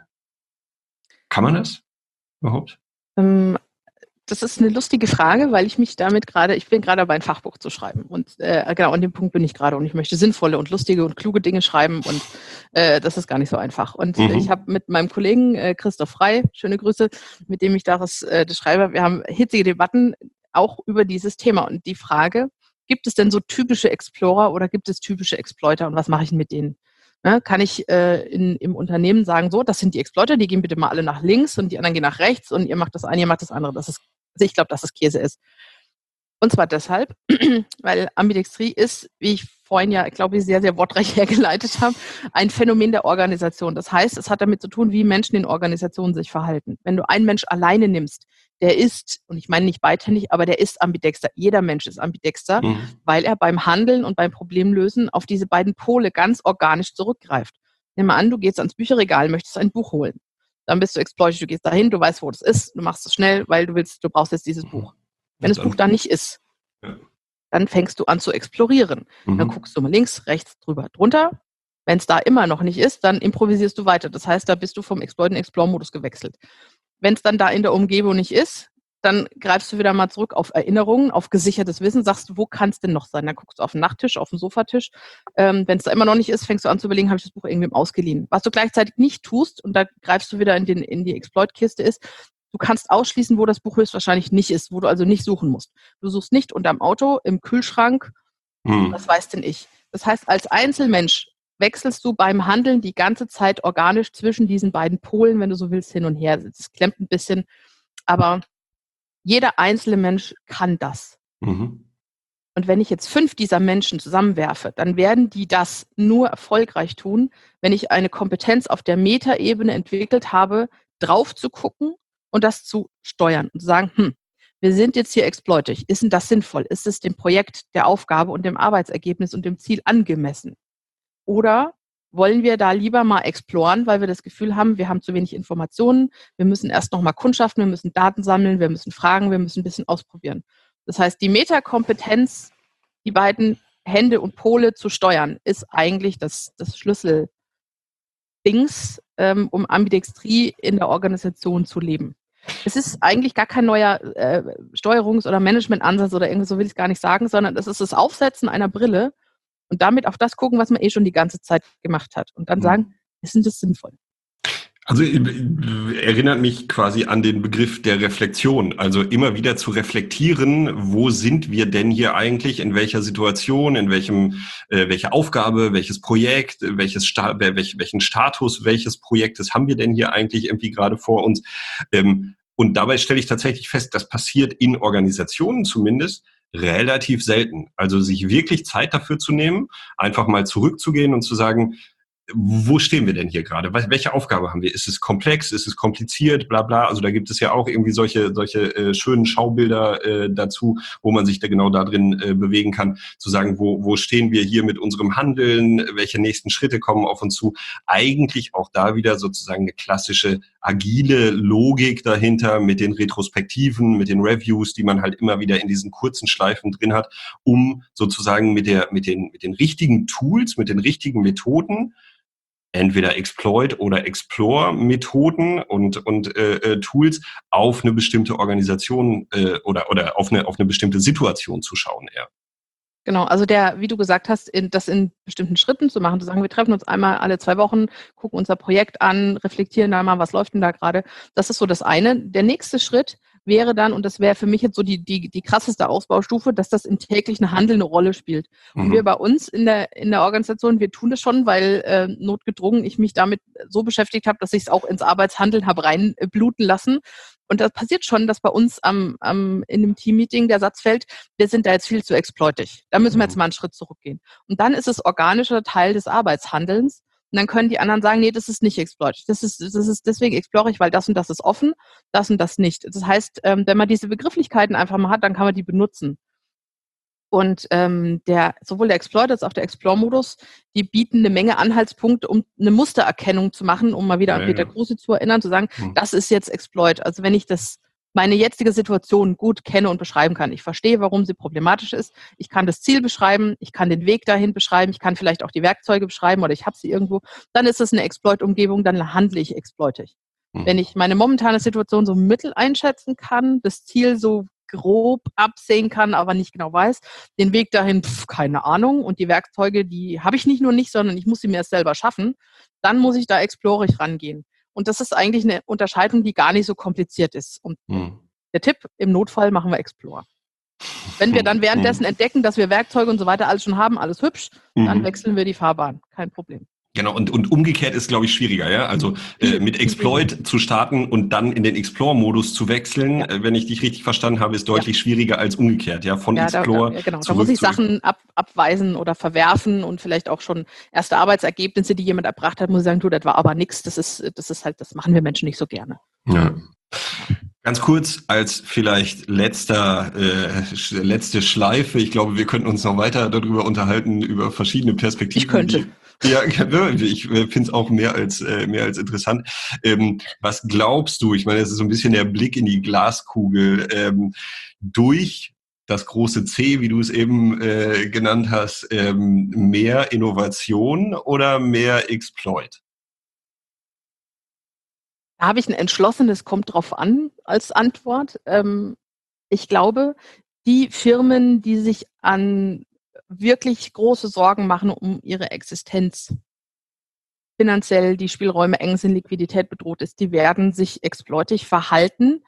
Kann man das überhaupt? ähm, Das ist eine lustige Frage, weil ich mich damit gerade, ich bin gerade dabei, ein Fachbuch zu schreiben. Und äh, genau an dem Punkt bin ich gerade. Und ich möchte sinnvolle und lustige und kluge Dinge schreiben. Und äh, das ist gar nicht so einfach. Und äh, ich Mhm. habe mit meinem Kollegen äh, Christoph Frey, schöne Grüße, mit dem ich daraus äh, das schreibe, wir haben hitzige Debatten auch über dieses Thema. Und die Frage, gibt es denn so typische Explorer oder gibt es typische Exploiter? Und was mache ich mit denen? Ne, kann ich äh, in, im Unternehmen sagen, so, das sind die Exploiter, die gehen bitte mal alle nach links und die anderen gehen nach rechts und ihr macht das eine, ihr macht das andere. Das ist, also ich glaube, dass es Käse ist. Und zwar deshalb, weil Ambidextrie ist, wie ich vorhin ja, glaube ich, sehr, sehr wortreich hergeleitet habe, ein Phänomen der Organisation. Das heißt, es hat damit zu tun, wie Menschen in Organisationen sich verhalten. Wenn du einen Mensch alleine nimmst, der ist, und ich meine nicht beidhändig, aber der ist ambidexter. Jeder Mensch ist ambidexter, Mhm. weil er beim Handeln und beim Problemlösen auf diese beiden Pole ganz organisch zurückgreift. Nimm mal an, du gehst ans Bücherregal, möchtest ein Buch holen. Dann bist du exploited, du gehst dahin, du weißt, wo das ist, du machst es schnell, weil du willst, du brauchst jetzt dieses Buch. Wenn Und das Buch dann, da nicht ist, ja. dann fängst du an zu explorieren. Dann Mhm. guckst du mal links, rechts, drüber, drunter. Wenn es da immer noch nicht ist, dann improvisierst du weiter. Das heißt, da bist du vom Exploit in Explore-Modus gewechselt. Wenn es dann da in der Umgebung nicht ist, dann greifst du wieder mal zurück auf Erinnerungen, auf gesichertes Wissen, sagst du, wo kann es denn noch sein? Dann guckst du auf den Nachttisch, auf den Sofatisch. Ähm, Wenn es da immer noch nicht ist, fängst du an zu überlegen, habe ich das Buch irgendwem ausgeliehen? Was du gleichzeitig nicht tust, und da greifst du wieder in, den, in die Exploit-Kiste, ist, du kannst ausschließen, wo das Buch höchstwahrscheinlich nicht ist, wo du also nicht suchen musst. Du suchst nicht unterm Auto, im Kühlschrank, Mhm. was weiß denn ich. Das heißt, als Einzelmensch wechselst du beim Handeln die ganze Zeit organisch zwischen diesen beiden Polen, wenn du so willst, hin und her. Das klemmt ein bisschen, aber jeder einzelne Mensch kann das. Mhm. Und wenn ich jetzt fünf dieser Menschen zusammenwerfe, dann werden die das nur erfolgreich tun, wenn ich eine Kompetenz auf der Metaebene entwickelt habe, drauf zu gucken und das zu steuern und zu sagen, hm, wir sind jetzt hier exploitig. Ist denn das sinnvoll? Ist es dem Projekt, der Aufgabe und dem Arbeitsergebnis und dem Ziel angemessen? Oder wollen wir da lieber mal exploren, weil wir das Gefühl haben, wir haben zu wenig Informationen, wir müssen erst noch mal kundschaften, wir müssen Daten sammeln, wir müssen fragen, wir müssen ein bisschen ausprobieren. Das heißt, die Metakompetenz, die beiden Hände und Pole zu steuern, ist eigentlich das, das Schlüsseldings, ähm, um Ambidextrie in der Organisation zu leben. Es ist eigentlich gar kein neuer äh, Steuerungs- oder Managementansatz oder irgendwas, so will ich es gar nicht sagen, sondern es ist das Aufsetzen einer Brille und damit auf das gucken, was man eh schon die ganze Zeit gemacht hat. Und dann sagen, ist denn das sinnvoll? Also äh, erinnert mich quasi an den Begriff der Reflexion. Also immer wieder zu reflektieren, wo sind wir denn hier eigentlich, in welcher Situation, in welchem, äh, welche Aufgabe, welches Projekt, welches Sta welch, welchen Status welches Projektes haben wir denn hier eigentlich irgendwie gerade vor uns. Ähm, und dabei stelle ich tatsächlich fest, das passiert in Organisationen zumindest relativ selten. Also sich wirklich Zeit dafür zu nehmen, einfach mal zurückzugehen und zu sagen, wo stehen wir denn hier gerade? Welche Aufgabe haben wir? Ist es komplex? Ist es kompliziert? Bla bla. Also da gibt es ja auch irgendwie solche solche äh, schönen Schaubilder äh, dazu, wo man sich da genau da drin äh, bewegen kann, zu sagen, wo wo stehen wir hier mit unserem Handeln? Welche nächsten Schritte kommen auf uns zu? Eigentlich auch da wieder sozusagen eine klassische agile Logik dahinter mit den Retrospektiven, mit den Reviews, die man halt immer wieder in diesen kurzen Schleifen drin hat, um sozusagen mit der mit den mit den richtigen Tools, mit den richtigen Methoden entweder Exploit oder Explore-Methoden und, und äh, Tools auf eine bestimmte Organisation äh, oder, oder auf, eine, auf eine bestimmte Situation zu schauen eher. Genau, also der, wie du gesagt hast, in, das in bestimmten Schritten zu machen, zu sagen, wir treffen uns einmal alle zwei Wochen, gucken unser Projekt an, reflektieren da mal, was läuft denn da gerade. Das ist so das eine. Der nächste Schritt wäre dann, und das wäre für mich jetzt so die, die, die krasseste Ausbaustufe, dass das im täglichen Handeln eine Rolle spielt. Und Mhm. wir bei uns in der, in der Organisation, wir tun das schon, weil äh, notgedrungen ich mich damit so beschäftigt habe, dass ich es auch ins Arbeitshandeln habe reinbluten lassen. Und das passiert schon, dass bei uns am, am, in einem Teammeeting der Satz fällt, wir sind da jetzt viel zu exploitig. Da müssen wir jetzt mal einen Schritt zurückgehen. Und dann ist es organischer Teil des Arbeitshandelns. Und dann können die anderen sagen, nee, das ist nicht exploitig. Das ist, das ist deswegen explorig, weil das und das ist offen, das und das nicht. Das heißt, wenn man diese Begrifflichkeiten einfach mal hat, dann kann man die benutzen. Und ähm, der, sowohl der Exploit als auch der Explore-Modus, die bieten eine Menge Anhaltspunkte, um eine Mustererkennung zu machen, um mal wieder Ja, an Peter ja. Kruse zu erinnern, zu sagen, Hm. das ist jetzt Exploit. Also wenn ich das meine jetzige Situation gut kenne und beschreiben kann, ich verstehe, warum sie problematisch ist, ich kann das Ziel beschreiben, ich kann den Weg dahin beschreiben, ich kann vielleicht auch die Werkzeuge beschreiben oder ich habe sie irgendwo, dann ist es eine Exploit-Umgebung, dann handle ich exploitig. Hm. Wenn ich meine momentane Situation so mittel einschätzen kann, das Ziel so grob absehen kann, aber nicht genau weiß, den Weg dahin, pf, keine Ahnung, und die Werkzeuge, die habe ich nicht nur nicht, sondern ich muss sie mir erst selber schaffen, dann muss ich da explorig rangehen. Und das ist eigentlich eine Unterscheidung, die gar nicht so kompliziert ist. Und Hm. der Tipp, im Notfall machen wir Explore. Wenn wir dann währenddessen entdecken, dass wir Werkzeuge und so weiter alles schon haben, alles hübsch, dann Mhm. wechseln wir die Fahrbahn. Kein Problem. Genau, und, und umgekehrt ist, glaube ich, schwieriger, ja. Also äh, mit Exploit zu starten und dann in den Explore-Modus zu wechseln, Ja. äh, wenn ich dich richtig verstanden habe, ist deutlich schwieriger als umgekehrt, ja. Von Ja, da, Explore da, ja, genau. Da zurück muss ich zu Sachen ab, abweisen oder verwerfen und vielleicht auch schon erste Arbeitsergebnisse, die jemand erbracht hat, muss ich sagen, du, das war aber nichts. Das ist, das ist halt, das machen wir Menschen nicht so gerne. Ja. Ganz kurz als vielleicht letzter, äh, sch- letzte Schleife. Ich glaube, wir könnten uns noch weiter darüber unterhalten, über verschiedene Perspektiven. Ich könnte. Die, ja, ich finde es auch mehr als, äh, mehr als interessant. Ähm, was glaubst du, ich meine, es ist so ein bisschen der Blick in die Glaskugel, ähm, durch das große C, wie du es eben äh, genannt hast, ähm, mehr Innovation oder mehr Exploit? Da habe ich ein entschlossenes kommt drauf an als Antwort. Ähm, ich glaube, die Firmen, die sich an wirklich große Sorgen machen um ihre Existenz, finanziell die Spielräume eng sind, Liquidität bedroht ist, die werden sich exploitig verhalten.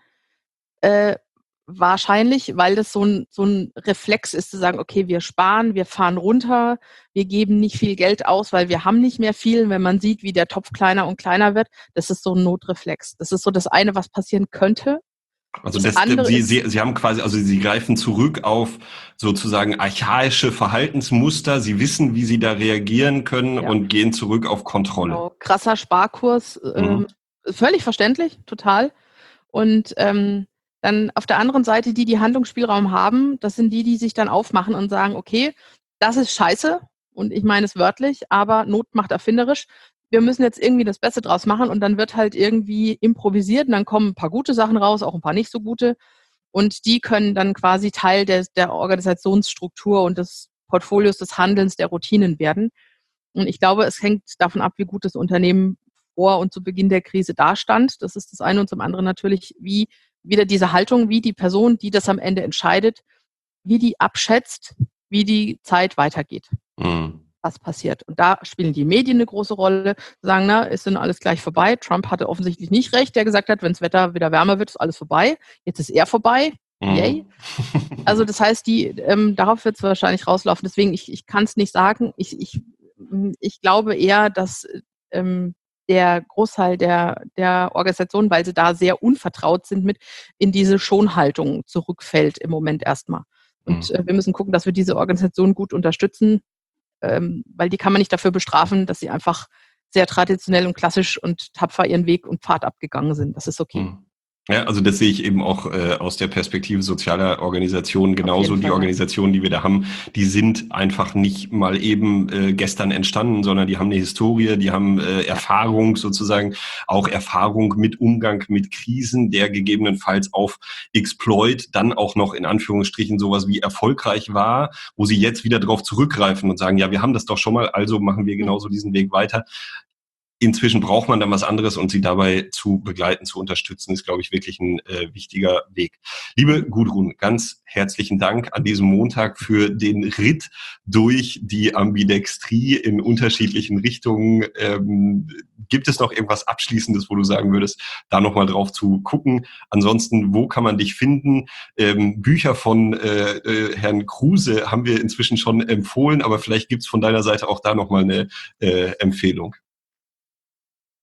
Äh, wahrscheinlich, weil das so ein, so ein Reflex ist, zu sagen, okay, wir sparen, wir fahren runter, wir geben nicht viel Geld aus, weil wir haben nicht mehr viel. Wenn man sieht, wie der Topf kleiner und kleiner wird, das ist so ein Notreflex. Das ist so das eine, was passieren könnte. Also Das das, andere sie, ist, sie, sie haben quasi, also sie greifen zurück auf sozusagen archaische Verhaltensmuster. Sie wissen, wie sie da reagieren können ja, und gehen zurück auf Kontrolle. genau, krasser Sparkurs, ähm, Mhm. völlig verständlich, total. Und ähm, dann auf der anderen Seite, die, die Handlungsspielraum haben, das sind die, die sich dann aufmachen und sagen, okay, das ist scheiße und ich meine es wörtlich, aber Not macht erfinderisch. Wir müssen jetzt irgendwie das Beste draus machen und dann wird halt irgendwie improvisiert und dann kommen ein paar gute Sachen raus, auch ein paar nicht so gute. Und die können dann quasi Teil der, der Organisationsstruktur und des Portfolios des Handelns, der Routinen werden. Und ich glaube, es hängt davon ab, wie gut das Unternehmen vor und zu Beginn der Krise dastand. Das ist das eine. Und zum anderen natürlich, wie wieder diese Haltung, wie die Person, die das am Ende entscheidet, wie die abschätzt, wie die Zeit weitergeht, Mhm. was passiert. Und da spielen die Medien eine große Rolle, sagen, na, ist denn alles gleich vorbei? Trump hatte offensichtlich nicht recht, der gesagt hat, wenn das Wetter wieder wärmer wird, ist alles vorbei. Jetzt ist er vorbei. Yay. Also das heißt, die, ähm, darauf wird es wahrscheinlich rauslaufen. Deswegen, ich, ich kann es nicht sagen. Ich, ich, ich glaube eher, dass ähm, der Großteil der, der Organisationen, weil sie da sehr unvertraut sind mit, in diese Schonhaltung zurückfällt im Moment erstmal. Und Mhm. äh, wir müssen gucken, dass wir diese Organisation gut unterstützen, ähm, weil die kann man nicht dafür bestrafen, dass sie einfach sehr traditionell und klassisch und tapfer ihren Weg und Pfad abgegangen sind. Das ist okay. Mhm. Ja, also das sehe ich eben auch äh, aus der Perspektive sozialer Organisationen genauso. jeden Die Fall, ja. Organisationen, die wir da haben, die sind einfach nicht mal eben äh, gestern entstanden, sondern die haben eine Historie, die haben äh, Erfahrung sozusagen, auch Erfahrung mit Umgang mit Krisen, der gegebenenfalls auf Exploit dann auch noch in Anführungsstrichen sowas wie erfolgreich war, wo sie jetzt wieder darauf zurückgreifen und sagen, ja, wir haben das doch schon mal, also machen wir genauso diesen Weg weiter. Inzwischen braucht man dann was anderes und sie dabei zu begleiten, zu unterstützen, ist, glaube ich, wirklich ein äh, wichtiger Weg. Liebe Gudrun, ganz herzlichen Dank an diesem Montag für den Ritt durch die Ambidextrie in unterschiedlichen Richtungen. Ähm, gibt es noch irgendwas Abschließendes, wo du sagen würdest, da nochmal drauf zu gucken? Ansonsten, wo kann man dich finden? Ähm, Bücher von äh, äh, Herrn Kruse haben wir inzwischen schon empfohlen, aber vielleicht gibt es von deiner Seite auch da nochmal eine äh, Empfehlung.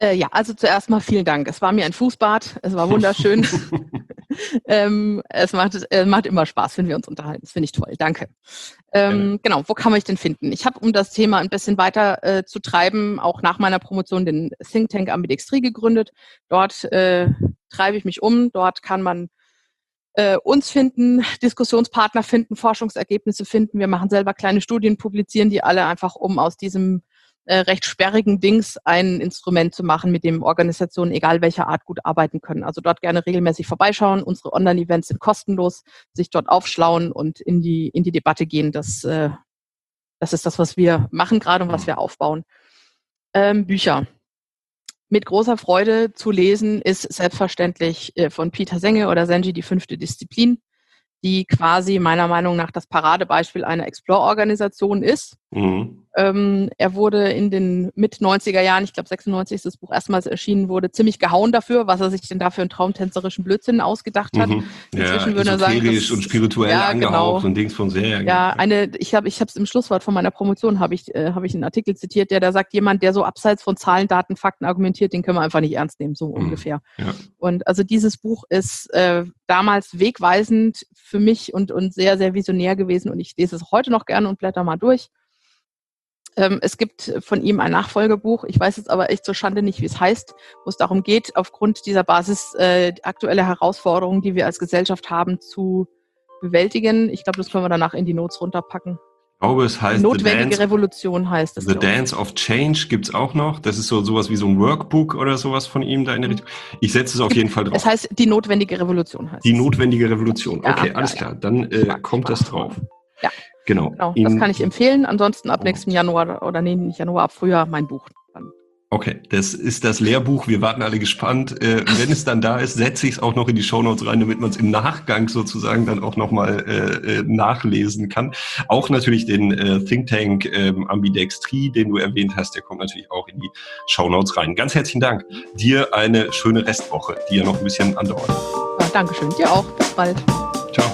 Äh, ja, also zuerst mal vielen Dank. Es war mir ein Fußbad, es war wunderschön. ähm, es macht, äh, macht immer Spaß, wenn wir uns unterhalten. Das finde ich toll. Danke. Ähm, genau, wo kann man mich denn finden? Ich habe, um das Thema ein bisschen weiter äh, zu treiben, auch nach meiner Promotion den Think Tank Ambidextrie gegründet. Dort äh, treibe ich mich um. Dort kann man äh, uns finden, Diskussionspartner finden, Forschungsergebnisse finden. Wir machen selber kleine Studien, publizieren die alle einfach, um aus diesem äh, recht sperrigen Dings ein Instrument zu machen, mit dem Organisationen, egal welcher Art, gut arbeiten können. Also dort gerne regelmäßig vorbeischauen. Unsere Online-Events sind kostenlos, sich dort aufschlauen und in die, in die Debatte gehen. Das, äh, das ist das, was wir machen gerade und was wir aufbauen. Ähm, Bücher. Mit großer Freude zu lesen ist selbstverständlich äh, von Peter Senge oder Senji die fünfte Disziplin, die quasi meiner Meinung nach das Paradebeispiel einer Explore-Organisation ist. Mhm. Ähm, er wurde in den Mit-neunziger Jahren, ich glaube sechsundneunzig ist das Buch erstmals erschienen, wurde ziemlich gehauen dafür, was er sich denn da für einen traumtänzerischen Blödsinn ausgedacht hat. Mhm. Inzwischen ja, würde er sagen, das, und spirituell ja, angehaucht genau. und Dings von sehr. Ja, eine, ich habe ich habe es im Schlusswort von meiner Promotion, habe ich, äh, hab ich einen Artikel zitiert, der da sagt, jemand, der so abseits von Zahlen, Daten, Fakten argumentiert, den können wir einfach nicht ernst nehmen, so mhm. ungefähr. Ja. Und also dieses Buch ist äh, damals wegweisend für mich und, und sehr, sehr visionär gewesen und ich lese es heute noch gerne und blätter mal durch. Ähm, es gibt von ihm ein Nachfolgebuch, ich weiß jetzt aber echt zur Schande nicht, wie es heißt, wo es darum geht, aufgrund dieser Basis äh, aktuelle Herausforderungen, die wir als Gesellschaft haben, zu bewältigen. Ich glaube, das können wir danach in die Notes runterpacken. Ich glaube, es heißt die Notwendige The Dance, Revolution heißt es. The Dance of Change gibt es auch noch. Das ist so sowas wie so ein Workbook oder sowas von ihm da in der Richtung. Ich setze es auf jeden Fall drauf. Es heißt, die notwendige Revolution heißt Die es. Notwendige Revolution. Okay, ja, alles ja, klar. Dann äh, Spaß, kommt Spaß. das drauf. Ja. Genau. genau. Das kann ich empfehlen. Ansonsten ab nächstem Januar oder nee, nicht Januar, ab Frühjahr mein Buch. Dann. Okay, das ist das Lehrbuch. Wir warten alle gespannt. Äh, wenn es dann da ist, setze ich es auch noch in die Shownotes rein, damit man es im Nachgang sozusagen dann auch nochmal äh, nachlesen kann. Auch natürlich den äh, Think Tank ähm, Ambidextrie, den du erwähnt hast, der kommt natürlich auch in die Shownotes rein. Ganz herzlichen Dank. Dir eine schöne Restwoche, die ja noch ein bisschen andauert. Ja, Dankeschön. Dir auch. Bis bald. Ciao.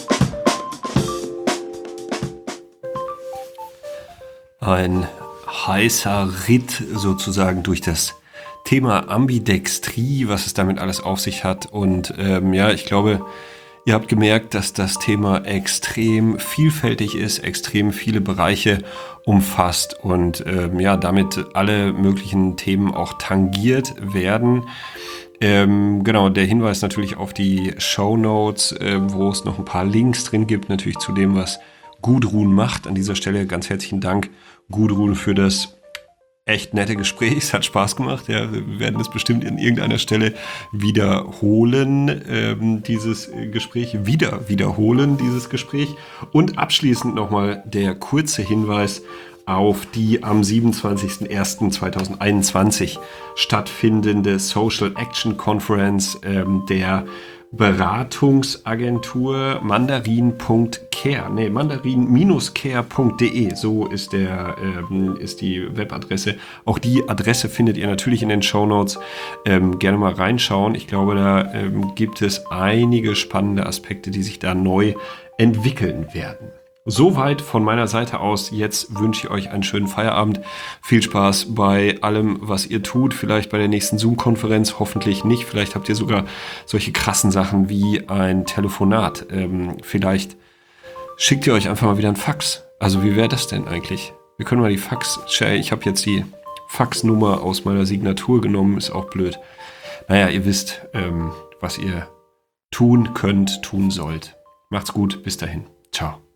Ein heißer Ritt sozusagen durch das Thema Ambidextrie, was es damit alles auf sich hat. Und ähm, ja, ich glaube, ihr habt gemerkt, dass das Thema extrem vielfältig ist, extrem viele Bereiche umfasst und ähm, ja, damit alle möglichen Themen auch tangiert werden. Ähm, genau, der Hinweis natürlich auf die Shownotes, äh, wo es noch ein paar Links drin gibt, natürlich zu dem, was Gudrun macht. An dieser Stelle ganz herzlichen Dank, Gudrun, für das echt nette Gespräch. Es hat Spaß gemacht. Ja, wir werden es bestimmt an irgendeiner Stelle wiederholen, ähm, dieses Gespräch, wieder wiederholen, dieses Gespräch. Und abschließend nochmal der kurze Hinweis auf die am siebenundzwanzigsten ersten zweitausendeinundzwanzig stattfindende Social Action Conference ähm, der Beratungsagentur mandarin Punkt care, nee, mandarin care Punkt de, so ist der ähm, ist die Webadresse. Auch die Adresse findet ihr natürlich in den Shownotes. Ähm, gerne mal reinschauen. Ich glaube, da ähm, gibt es einige spannende Aspekte, die sich da neu entwickeln werden. Soweit von meiner Seite aus. Jetzt wünsche ich euch einen schönen Feierabend. Viel Spaß bei allem, was ihr tut. Vielleicht bei der nächsten Zoom-Konferenz, hoffentlich nicht. Vielleicht habt ihr sogar solche krassen Sachen wie ein Telefonat. Ähm, vielleicht schickt ihr euch einfach mal wieder ein Fax. Also wie wäre das denn eigentlich? Wir können mal die Fax... Ich habe jetzt die Faxnummer aus meiner Signatur genommen. Ist auch blöd. Naja, ihr wisst, ähm, was ihr tun könnt, tun sollt. Macht's gut. Bis dahin. Ciao.